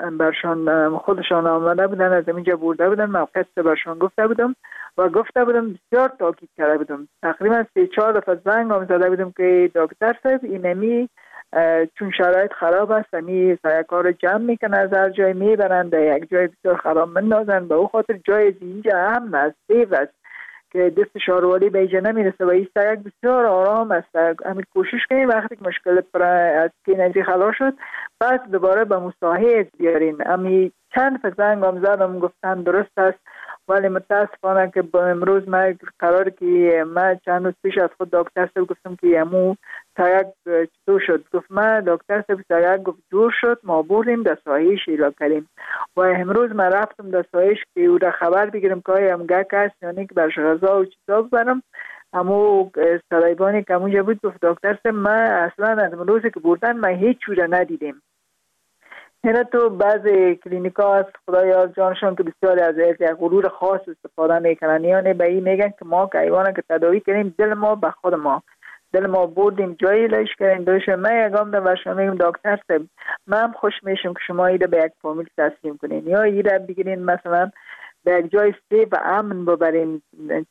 برشان خودشان آمده بودن، از اینجا برده بودن، موقع برشان گفته بودم و گفته بودم بسیار تاکید کرده بودم. تقریبا سه چهار دفعه زنگ هم زده بودم که دکتر صاحب اینمی چون شرایط خراب است امی سایکار رو جمع میکنن از هر جای میبرن در یک جای بسیار خراب مندازن، به او خاطر جای اینجا هم است سیف است که دست شاروالی به اینجا نمیرسه و این سایک بسیار آرام است. همین کوشش کنیم وقتی که مشکل پر از کینجی خلاص شد پس دوباره به مصاحبه بیارین. امی چند فزنگ هم زدم گفتن درست است، ولی متاسفانه که با امروز ما قرار که ما چند روز پیش از خود دکتر صاحب گفتم که امو سایک چطور شد؟ گفت ما دکتر صاحب سایک گفت جور شد، ما بردیم در سایش ایلا کردیم و امروز ما رفتم در سایش که او را خبر بگیرم که آیا هم گک است یعنی که برش غذا و چیزا ببرم. امو سرایبانی که همونجا بود گفت دکتر صاحب ما اصلا از امروزی که بردن ما هیچ چوره ندیدیم. اینا تو بعضی کلینیکا هست خدایا جانشان که بسیاری از یک غرور خاص استفاده میکنن، یعنی به این میگن که ما که حیوانه که تداوی کنیم دل ما به خود ما، دل ما بردیم جایی لایش کردیم دوشه. من یکم در برشان میگم دکتر صاحب من هم خوش میشم که شما ایده به یک فامیل تسلیم کنین یا ایده بگیرین مثلا به یک جای سیف و امن ببرین،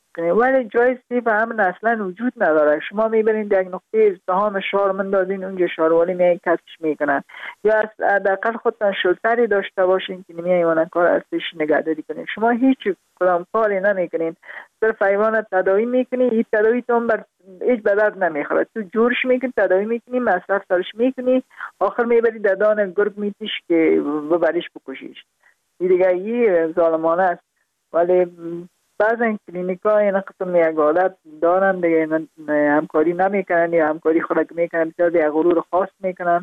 ولی جای سیف و امن اصلا وجود نداره. شما میبرین در یک نقطه ازدحام شهر مندازین اونجا شهروالی میای کسش میکنن، یا از حداقل خودتان شلتری داشته باشین که نمی حیوانات کار ازش نگهداری کنین. شما هیچ کدام کاری نمیکنین، صرف حیوانات تداوی میکنین. این تداوی تو بر هیچ بدرد نمیخوره، تو جورش میکنی تداوی میکنی مصرف سرش میکنی، آخر میبری در دان گرگ میتیش که ببریش بکشیش. این دیگه این ظالمانه است. ولی بعض این کلینیکا این قسم یک عادت دارن دیگه، همکاری نمیکنن یا همکاری خود میکنن بسیار یک غرور خاص میکنن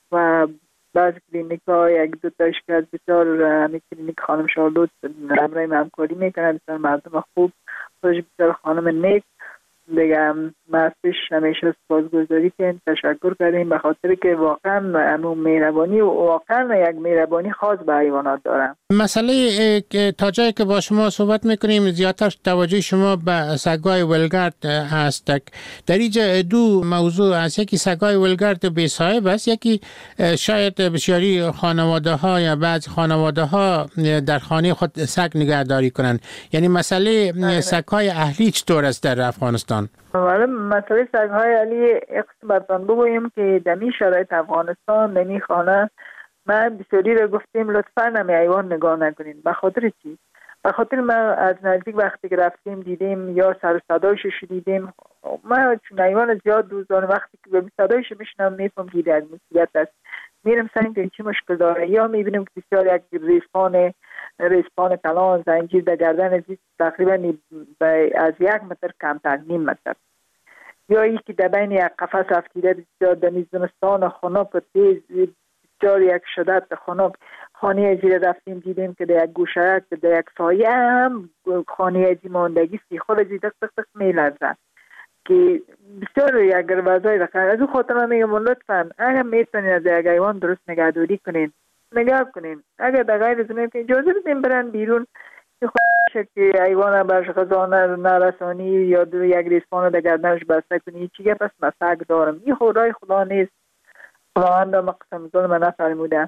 و بعض کلینیکا یک دو تاش که از بسیار همین کلینیک خانم شارلوت همراه همکاری میکنن، بسیار مردم خوب، خودش بسیار خانم نیک دیگه. ما از پیش همیشه سپاسگزاری کنیم، تشکر کردیم به خاطر که واقعا همون مهربانی و واقعا یک مهربانی خاص به حیوانات دارن. مسئله تا جایی که با شما صحبت میکنیم زیادتر توجه شما به سگای ولگرد هست. در اینجا دو موضوع هست، یکی سگای ولگرد بی صاحب است، یکی شاید بسیاری خانواده ها یا بعض خانواده ها در خانه خود سگ نگهداری کنند. یعنی مسئله سگای اهلی چطور است در افغانستان؟ ولی مسئله سگ‌های علی اقصد برتان بگوییم که دمی شرایط افغانستان دمی خانه ما بسیاری رو گفتیم لطفاً نمی حیوان نگاه نکنین. به خاطر چی؟ به خاطر ما از نزدیک وقتی که رفتیم دیدیم یا سر صدایش شدیدیم، ما چون حیوان زیاد دوزان وقتی که به صدایش میشنم میفهم که از مصیبت است، میرم سریم که چی مشکل داره، یا میبینیم که بسیار یک ریسپان ریسپان کلان زنجیر در گردن تقریبا از یک متر کمتر، نیم متر. یا ای که در بین یک قفس افتیده بسیار در زمستان خنک و تیز بسیار یک شدت خنک خانه زیر رفتیم دیدیم که در یک گوشه که در یک سایه هم خانه زی ماندگی سی خود زی دق دق دق میلرزه که بسیار یک وضعی رقم. از اون خاطر من میگم لطفا اگر میتونین از یک حیوان درست نگهداری کنین نگاه کنین، اگر در غیر زمین که اجازه بدین برن بیرون که خودشه که حیوان برش غذا نرسانی یا دو یک ریسپان در گردنش بسته کنی چی گپ است؟ مسک دارم این خدای خدا نیست، خداوند مقسم ظلم نفرموده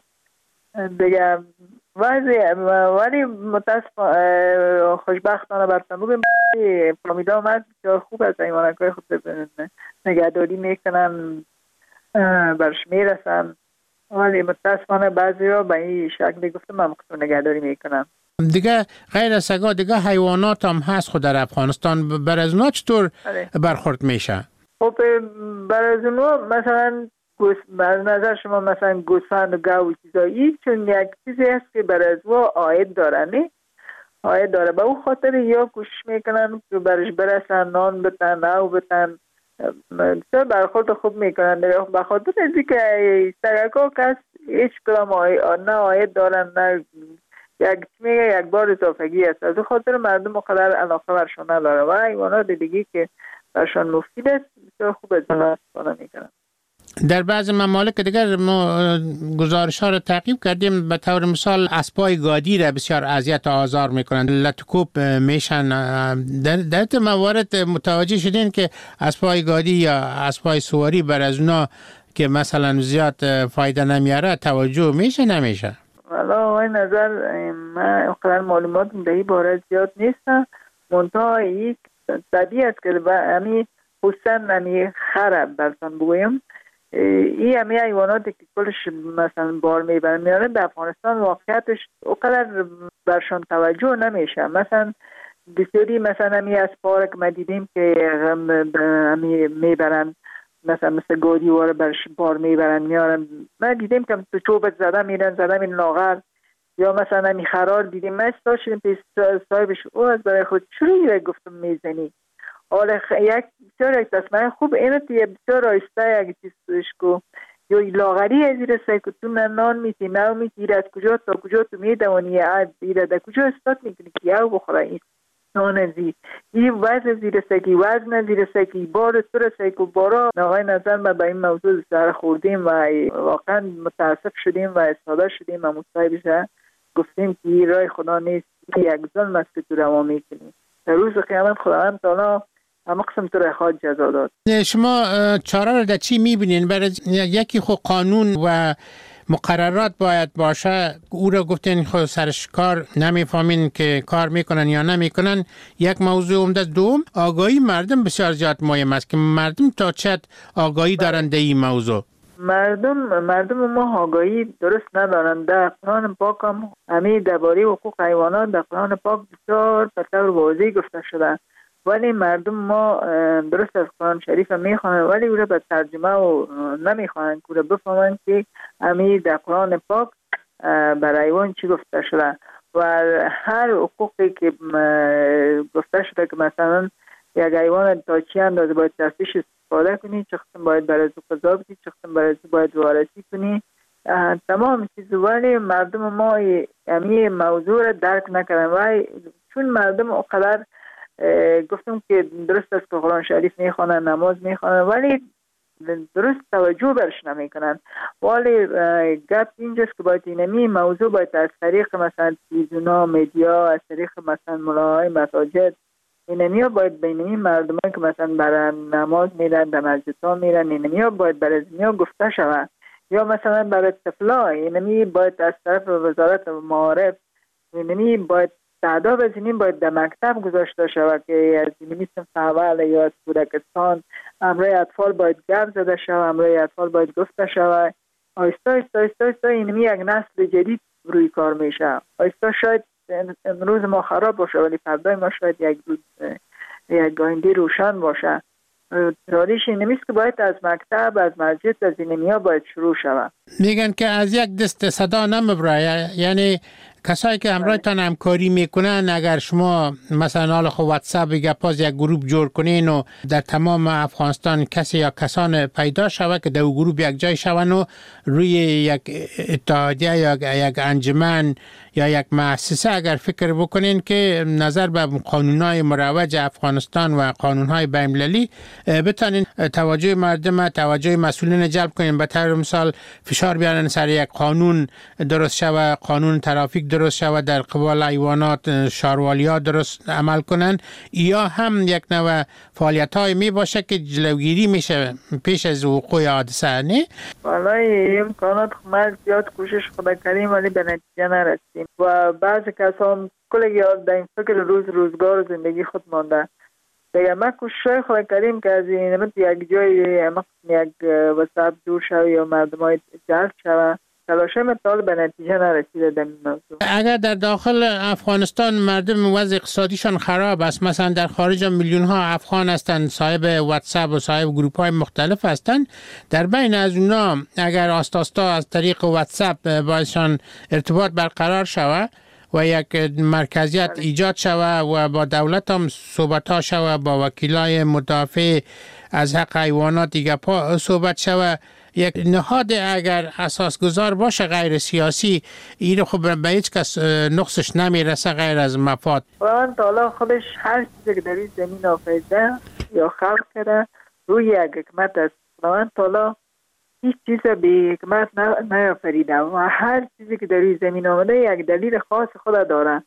دیگه. وضعی ولی متاسف خوشبختانه برتن بگیم فامیلا آمد بسیار خوب از حیوانکای خود نگهداری میکنن برش میرسن، ولی متاسفانه بعضی ها به این شکلی گفتم من مقصود نگهداری میکنم. دیگه غیر از سگا دیگه حیوانات هم هست خود در افغانستان، بر از اونا چطور برخورد میشه؟ خب بر از اونا مثلا بر نظر شما مثلا گوسفند و گاو و چیزایی چون یک چیزی هست که بر از او عاید داره نه عاید داره به او خاطر یا کوشش میکنن که برش برسن نان بتن او بتن بسیار برخورد خوب میکنن به خاطر از اینکه سگکا کس هیچ کدام نه عاید دارن نه یک میگه یک بار اضافگی است، از خاطر مردم مقدر علاقه برشان نداره و حیوانات دیگه که برشان مفید است بسیار خوب از اون استفاده میکنن. در بعض ممالک دیگر ما گزارش ها رو تعقیب کردیم، به طور مثال اسبای گادی را بسیار اذیت و آزار میکنند، لطکوب میشن. در در موارد متوجه شدین که اسبای گادی یا اسبای سواری بر از اونا که مثلا زیاد فایده نمیاره توجه میشه نمیشه؟ والا این نظر من اقدر معلومات در این باره زیاد نیستم، منتها یک طبیعی است که همی خصوصا همی خرب برسان بگویم این همی حیواناتی که کلش مثلا بار میبرن میارن در افغانستان واقعیتش اقدر برشان توجه نمیشه. مثلا بسیاری مثلا همی از پارک ما دیدیم که همی میبرن مثلا مثل گودی واره برش بار میبرن میارن، ما دیدیم که تو چوبت زده میرن زده میرن لاغر، یا مثلا همی خرار دیدیم ما استا شدیم پیش صاحبش او از برای خود چروی گفتم میزنی حالا خ... یک بسیار یک تصمیم خوب اینه که بسیار آیسته یک چیز توش کو یا لاغری از این رسه که تو نان میتی نو میتی از کجا تا کجا تو میدوانی ایره در کجا استاد میکنی که یو بخوره این نان زی این وزن زیر سکی وزن زیر سکی بار تو رسه که بارا نقای نظر ما به این موضوع سر خوردیم و واقعا متاسف شدیم و استاده شدیم و مصاحبه گفتیم که این رای خدا نیست، یک ظلم است که تو روا میکنی. در روز قیامت خداوند تعالی اما قسم تو رخواد جزا داد. شما چاره رو در چی میبینین؟ برای یکی خود قانون و مقررات باید باشه، او را گفتین خود سرش کار نمیفهمین که کار میکنن یا نمیکنن. یک موضوع عمده. دوم آگاهی مردم بسیار زیاد مهم است که مردم تا چت آگاهی دارن در این موضوع. مردم مردم ما آگاهی درست ندارن. در قرآن پاک هم همین درباره حقوق حیوانات در قرآن پاک بسیار به طور واضح گفته شده، ولی مردم ما درست از قرآن شریف میخوانن ولی او را به ترجمه و نمیخوانن که او را بفهمن که همین در قرآن پاک برای حیوان چی گفته شده و هر حقوقی که گفته شده که مثلا یک حیوان تا چی اندازه باید دستش استفاده کنی، چه قسم باید برای تو قضا بدی، چه قسم برای تو باید وارسی کنی، تمام چیز، ولی مردم ما همین موضوع را درک نکردن و چون مردم اقدر گفتم که درست است که قرآن شریف میخوانن نماز میخوانن ولی درست توجه برش نمیکنن، ولی گپ اینجاست که باید اینمی موضوع باید از طریق مثلا تلویزیونا مدیا از طریق مثلا ملاهای مساجد اینمی ها باید به اینمی مردم که مثلا برای نماز میرن در مسجد ها میرن اینمی ها باید برای اینمی ها گفته شود، یا مثلا برای طفلا اینمی باید از طرف وزارت معارف اینمی باید تعداد از اینیم باید در مکتب گذاشته شود که از اینمی صنف اول یا از کودکستان امرای اطفال باید گپ زده شود، امرای اطفال باید گفته شود. آیستا آیستا آیستا آیستا اینمی یک نسل جدید روی کار میشه. آیستا شاید امروز ما خراب باشه ولی فردای ما شاید یک روز یک آینده روشن باشه. راریش اینمی است که باید از مکتب از مسجد از اینمی ها باید شروع شود. میگن که از یک دست صدا نمیبره، یعنی کسایی که همراهتان همکاری میکنن اگر شما مثلا حالا خب واتساپ گپاز یک گروه جور کنین و در تمام افغانستان کسی یا کسان پیدا شود که در گروه یک جای شون و روی یک اتحادیه یا یک انجمن یا یک مؤسسه اگر فکر بکنین که نظر به قانونهای مروج افغانستان و قانونهای بین‌المللی بتانین توجه مردم، توجه مسئولین جلب کنین، به طور مثال فشار بیارن سر یک قانون درست شوه، قانون ترافیک درست شوه، در قبال حیوانات شاروالی‌ها درست عمل کنن، یا هم یک نوع فعالیت‌های می باشه که جلوگیری میشه پیش از وقوع حادثه. نه والله امکانات ما زیاد کوشش خدا کردیم ولی به نتیجه نرسیدیم و بعضی کسان کلی در این فکر روز روزگار زندگی خود مانده. دیگه ما کوشش خدا کردیم که از این نمت یک جای اما یک وسط دور شوی یا مردم های جلب شوه، تلاشه مطال به نتیجه نرسیده در این موضوع. اگر در داخل افغانستان مردم وضع اقتصادیشان خراب است، مثلا در خارج میلیون ها افغان هستند صاحب واتساپ و صاحب گروپ های مختلف هستند، در بین از اونا اگر آستاستا از طریق واتساپ باشان ارتباط برقرار شود و یک مرکزیت ایجاد شود و با دولت هم صحبت ها شود، با وکیلای مدافع از حق حیوانات دیگه پا صحبت شود، یک نهاد اگر اساسگذار باشه غیر سیاسی، این خب به هیچ کس نقصش نمیرسه غیر از مفاد. خداوند تعالی خودش هر چیزی که در این زمین آفریده یا خلق کرده روی یک حکمت است. خداوند تعالی هیچ چیز به حکمت نیافریده و هر چیزی که در این زمین آمده یک دلیل خاص خود داره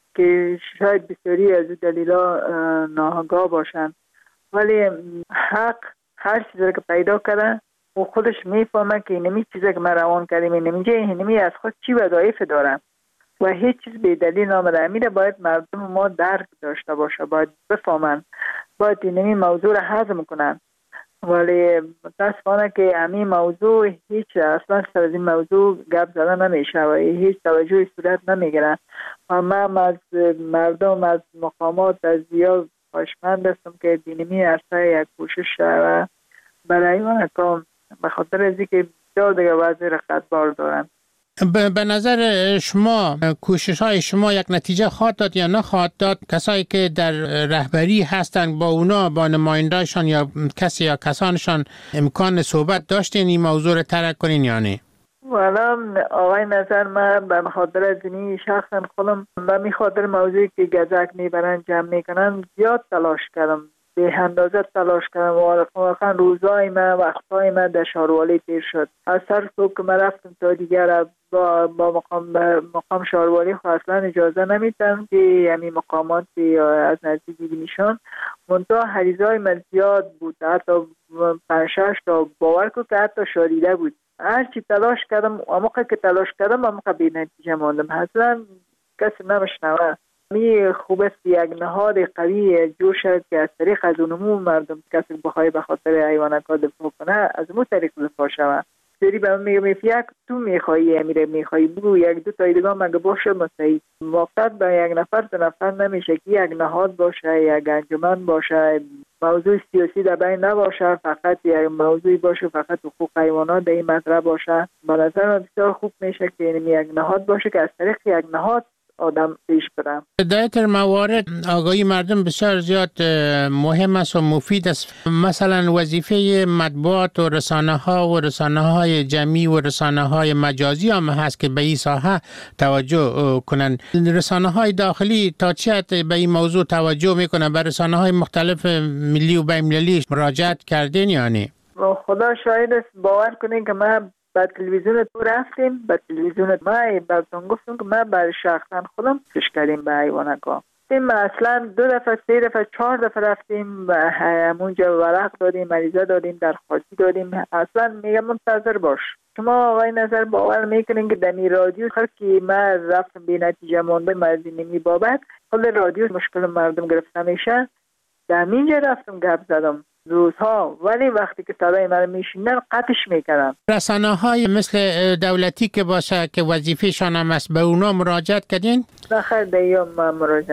که شاید بسیاری از دلیلا ناآگاه باشن، ولی حق هر چیزی که پیدا کرده و خودش میفهمه که اینمی چیزی که من روان کردیم اینمی جای اینمی از خود چی وظایف دارم و هیچ چیز به دلیل نامده. امیره باید مردم ما درک داشته باشه، باید بفهمن، باید اینمی موضوع را هضم کنن، ولی متاسفانه که همین موضوع هیچ اصلا سر از این موضوع گپ زده نمیشه و هیچ توجهی صورت نمیگیره و من از مردم از مقامات از زیاد خوشمند هستم که دینمی عرصه یک کوشش و برای من کام به خاطر از اینکه بسیار دیگه وضعی رقتبار دارن. به نظر شما کوشش های شما یک نتیجه خواهد داد یا نخواهد داد؟ کسایی که در رهبری هستند با اونا، با نمایندهشان یا کسی یا کسانشان امکان صحبت داشتین این موضوع رو ترک کنین یا نه؟ والا آقای نظر من به خاطر از اینی شخصا خودم به می خاطر موضوعی که گزک میبرن جمع میکنن زیاد تلاش کردم، به اندازه تلاش کردم و واقعا روزای من وقتای من در شاروالی تیر شد. از سر صبح که من رفتم تا دیگر با, با مقام, مقام شاروالی خود اصلا اجازه نمیتم که یعنی مقامات از نزدیک ببینیشان، منتها حریزای من زیاد بود، حتی پنشش تا باور کن که حتی شاریده بود. هرچی تلاش کردم اما که تلاش کردم اما به نتیجه ماندم، اصلا کسی نمشنوه. می خوب است یک نهاد قوی جور شد که از طریق از اونمو مردم کسی بخواه به خاطر حیوانات دفاع کنه از اون طریق دفاع شود. سری به من میگم یک تو میخوایی امیره میخوایی بگو یک دو تا دیگه مگه باشه مستعید موقت به یک نفر دو نفر نمیشه که یک نهاد باشه، یک انجمن باشه، موضوع سیاسی در بین نباشه، فقط یک موضوعی باشه فقط حقوق حیوانات در این مطرح باشه. به نظر من بسیار خوب میشه که یک نهاد باشه که از طریق یک نهاد آدم پیش برم. در این موارد آگاهی مردم بسیار زیاد مهم است و مفید است. مثلا وظیفه مطبوعات و رسانه ها و رسانه های جمعی و رسانه های مجازی هم هست که به این ساحه توجه کنند. رسانه های داخلی تا چه حد به این موضوع توجه میکنن؟ به رسانه های مختلف ملی و بین‌المللی مراجعت کردین یا نه؟ خدا شاهد است، باور کنین که من با تلویزیون تو رفتیم، با تلویزیون ما براتون گفتم که ما برای شخصا خودم پیش کردیم به حیوانات. این اصلا دو دفعه سه دفعه چهار دفعه رفتیم و همونجا ورق دادیم، مریضه دادیم، درخواستی دادیم. اصلا میگم منتظر باش. شما آقای نظر باور میکنین که دمی رادیو هر کی ما رفتم به نتیجه مونده مردمی بابت خود رادیو مشکل مردم گرفته میشه، دمینجا رفتم گپ زدم روزها، ولی وقتی که صدای من میشینن قطعش میکنن. رسانه های مثل دولتی که باشه که وظیفه شان هم است به اونا مراجعت کردین؟ نخیر دیگه ما مراجعه نکردیم.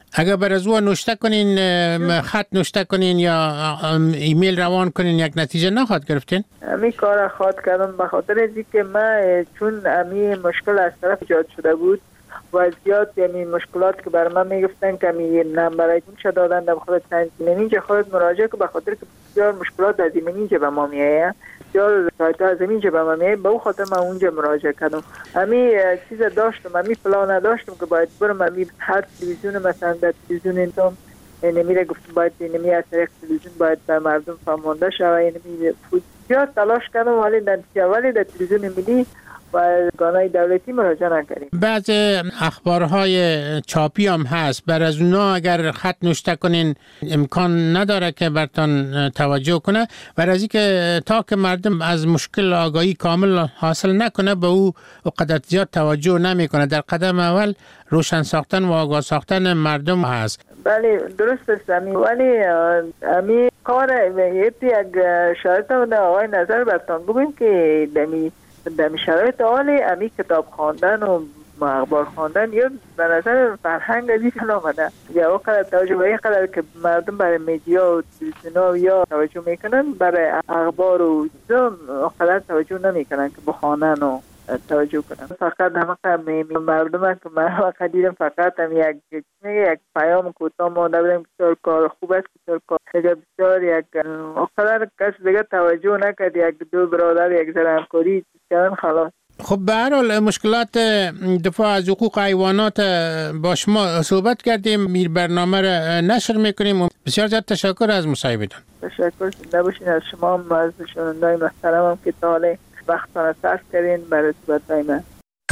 اگر بر از او نوشته کنین، خط نوشته کنین یا ایمیل روان کنین، یک نتیجه نخواهد گرفتین؟ امی کار خواهد کردم به خاطر از اینکه من چون امی مشکل از طرف ایجاد شده بود و زیاد یعنی مشکلات که بر من میگفتن که می نمبر چه دادن در خود تنظیم خود مراجعه که به خاطر که بسیار مشکلات از اینجا به ما میایه، بسیار سایت از اینجا به ما میایه، به اون خاطر من اونجا مراجعه کردم. امی چیز داشتم، امی پلان نداشتم که باید برم امی هر تلویزیون مثلا در تلویزیون اینتم نمیره گفتم باید نمی از طریق تلویزیون باید به مردم فهمانده شوه، نمی زیاد تلاش کردم ولی نتیجه ولی در تلویزیون ملی و گانای دولتی مراجعه نکردیم. بعض اخبارهای چاپی هم هست، بر از اونا اگر خط نوشته کنین امکان نداره که برتان توجه کنه، بر از اینکه تا که مردم از مشکل آگاهی کامل حاصل نکنه به او قدر زیاد توجه نمیکنه. در قدم اول روشن ساختن و آگاه ساختن مردم هست. بله درست است امی، ولی امی کار یک شرط و آقای نظر برتان بگویم که دمی در شرایط حالی امی کتاب خواندن و اخبار خواندن یا به نظر فرهنگ از این آمده یا وقت توجه به این قدر که مردم برای میدیا و تلویزیون یا توجه میکنن برای اخبار و چیزا وقت توجه نمیکنن که بخوانن و توجه کنن. فقط همه مردم که من وقت دیدم فقط هم یک یک پیام کوتاه مانده بودم بسیار کار خوب است، بسیار کار بسیار یک وقت کس دیگه توجه نکرد، یک دو برادر یک ذره همکاری کردن خلاص. خب به هر حال مشکلات دفاع از حقوق حیوانات با شما صحبت کردیم، میر برنامه را نشر میکنیم و بسیار زیاد تشکر از مصاحبتان. تشکر زنده باشین از شما هم از شنونده‌های محترمم که تا حالا وقتتان صرف کردین برای صحبت‌های من.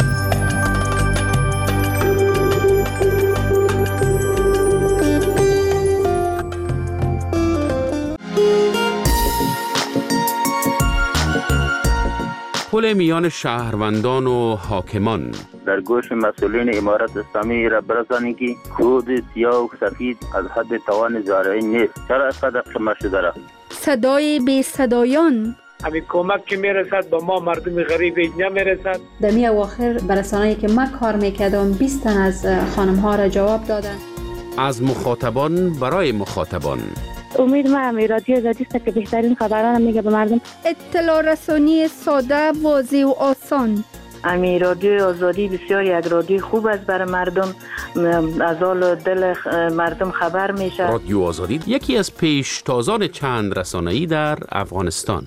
پل میان شهروندان و حاکمان. در گوش مسئولین امارت اسلامی را برسانی که خود سیاه و سفید از حد توان زارعی نیست. چرا از قدر شما شده را؟ صدای بی صدایان. همین کمک که میرسد با ما مردم غریب نمیرسد. در می اواخر برسانه‌ای که من کار میکردم بیست تن از خانم ها را جواب دادن. از مخاطبان برای مخاطبان. امید ما هم رادیو آزادی است که بهترین خبران میگه به مردم. اطلاع رسانی ساده، واضح و آسان. امی رادیو آزادی بسیار یک رادیو خوب است برای مردم، از حال دل مردم خبر میشه. رادیو آزادی یکی از پیشتازان چند رسانه‌ای در افغانستان.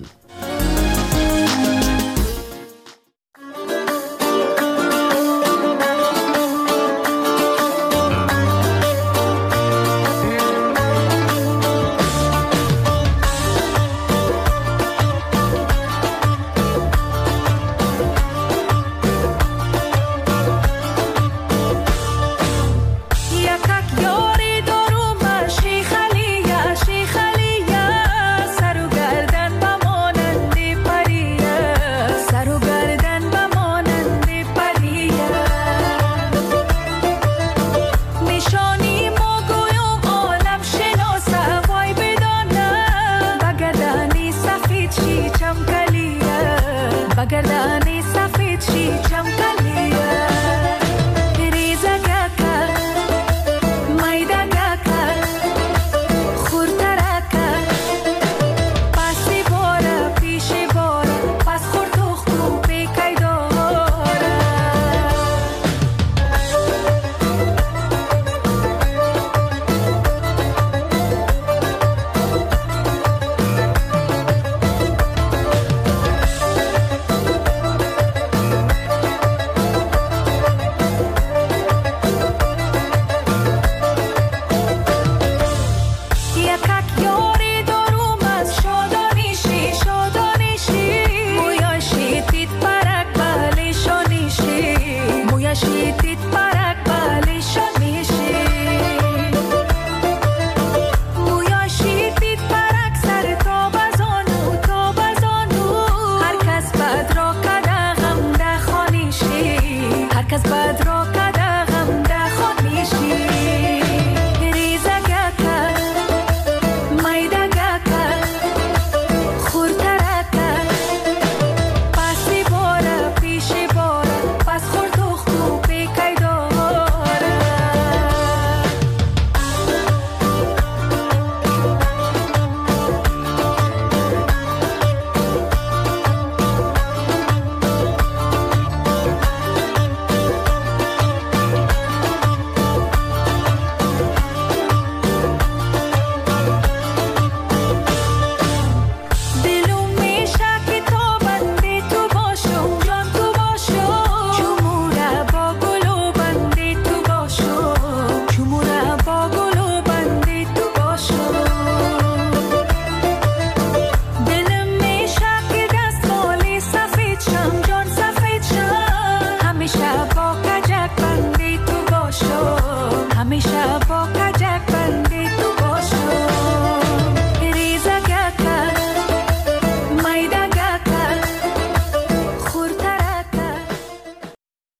She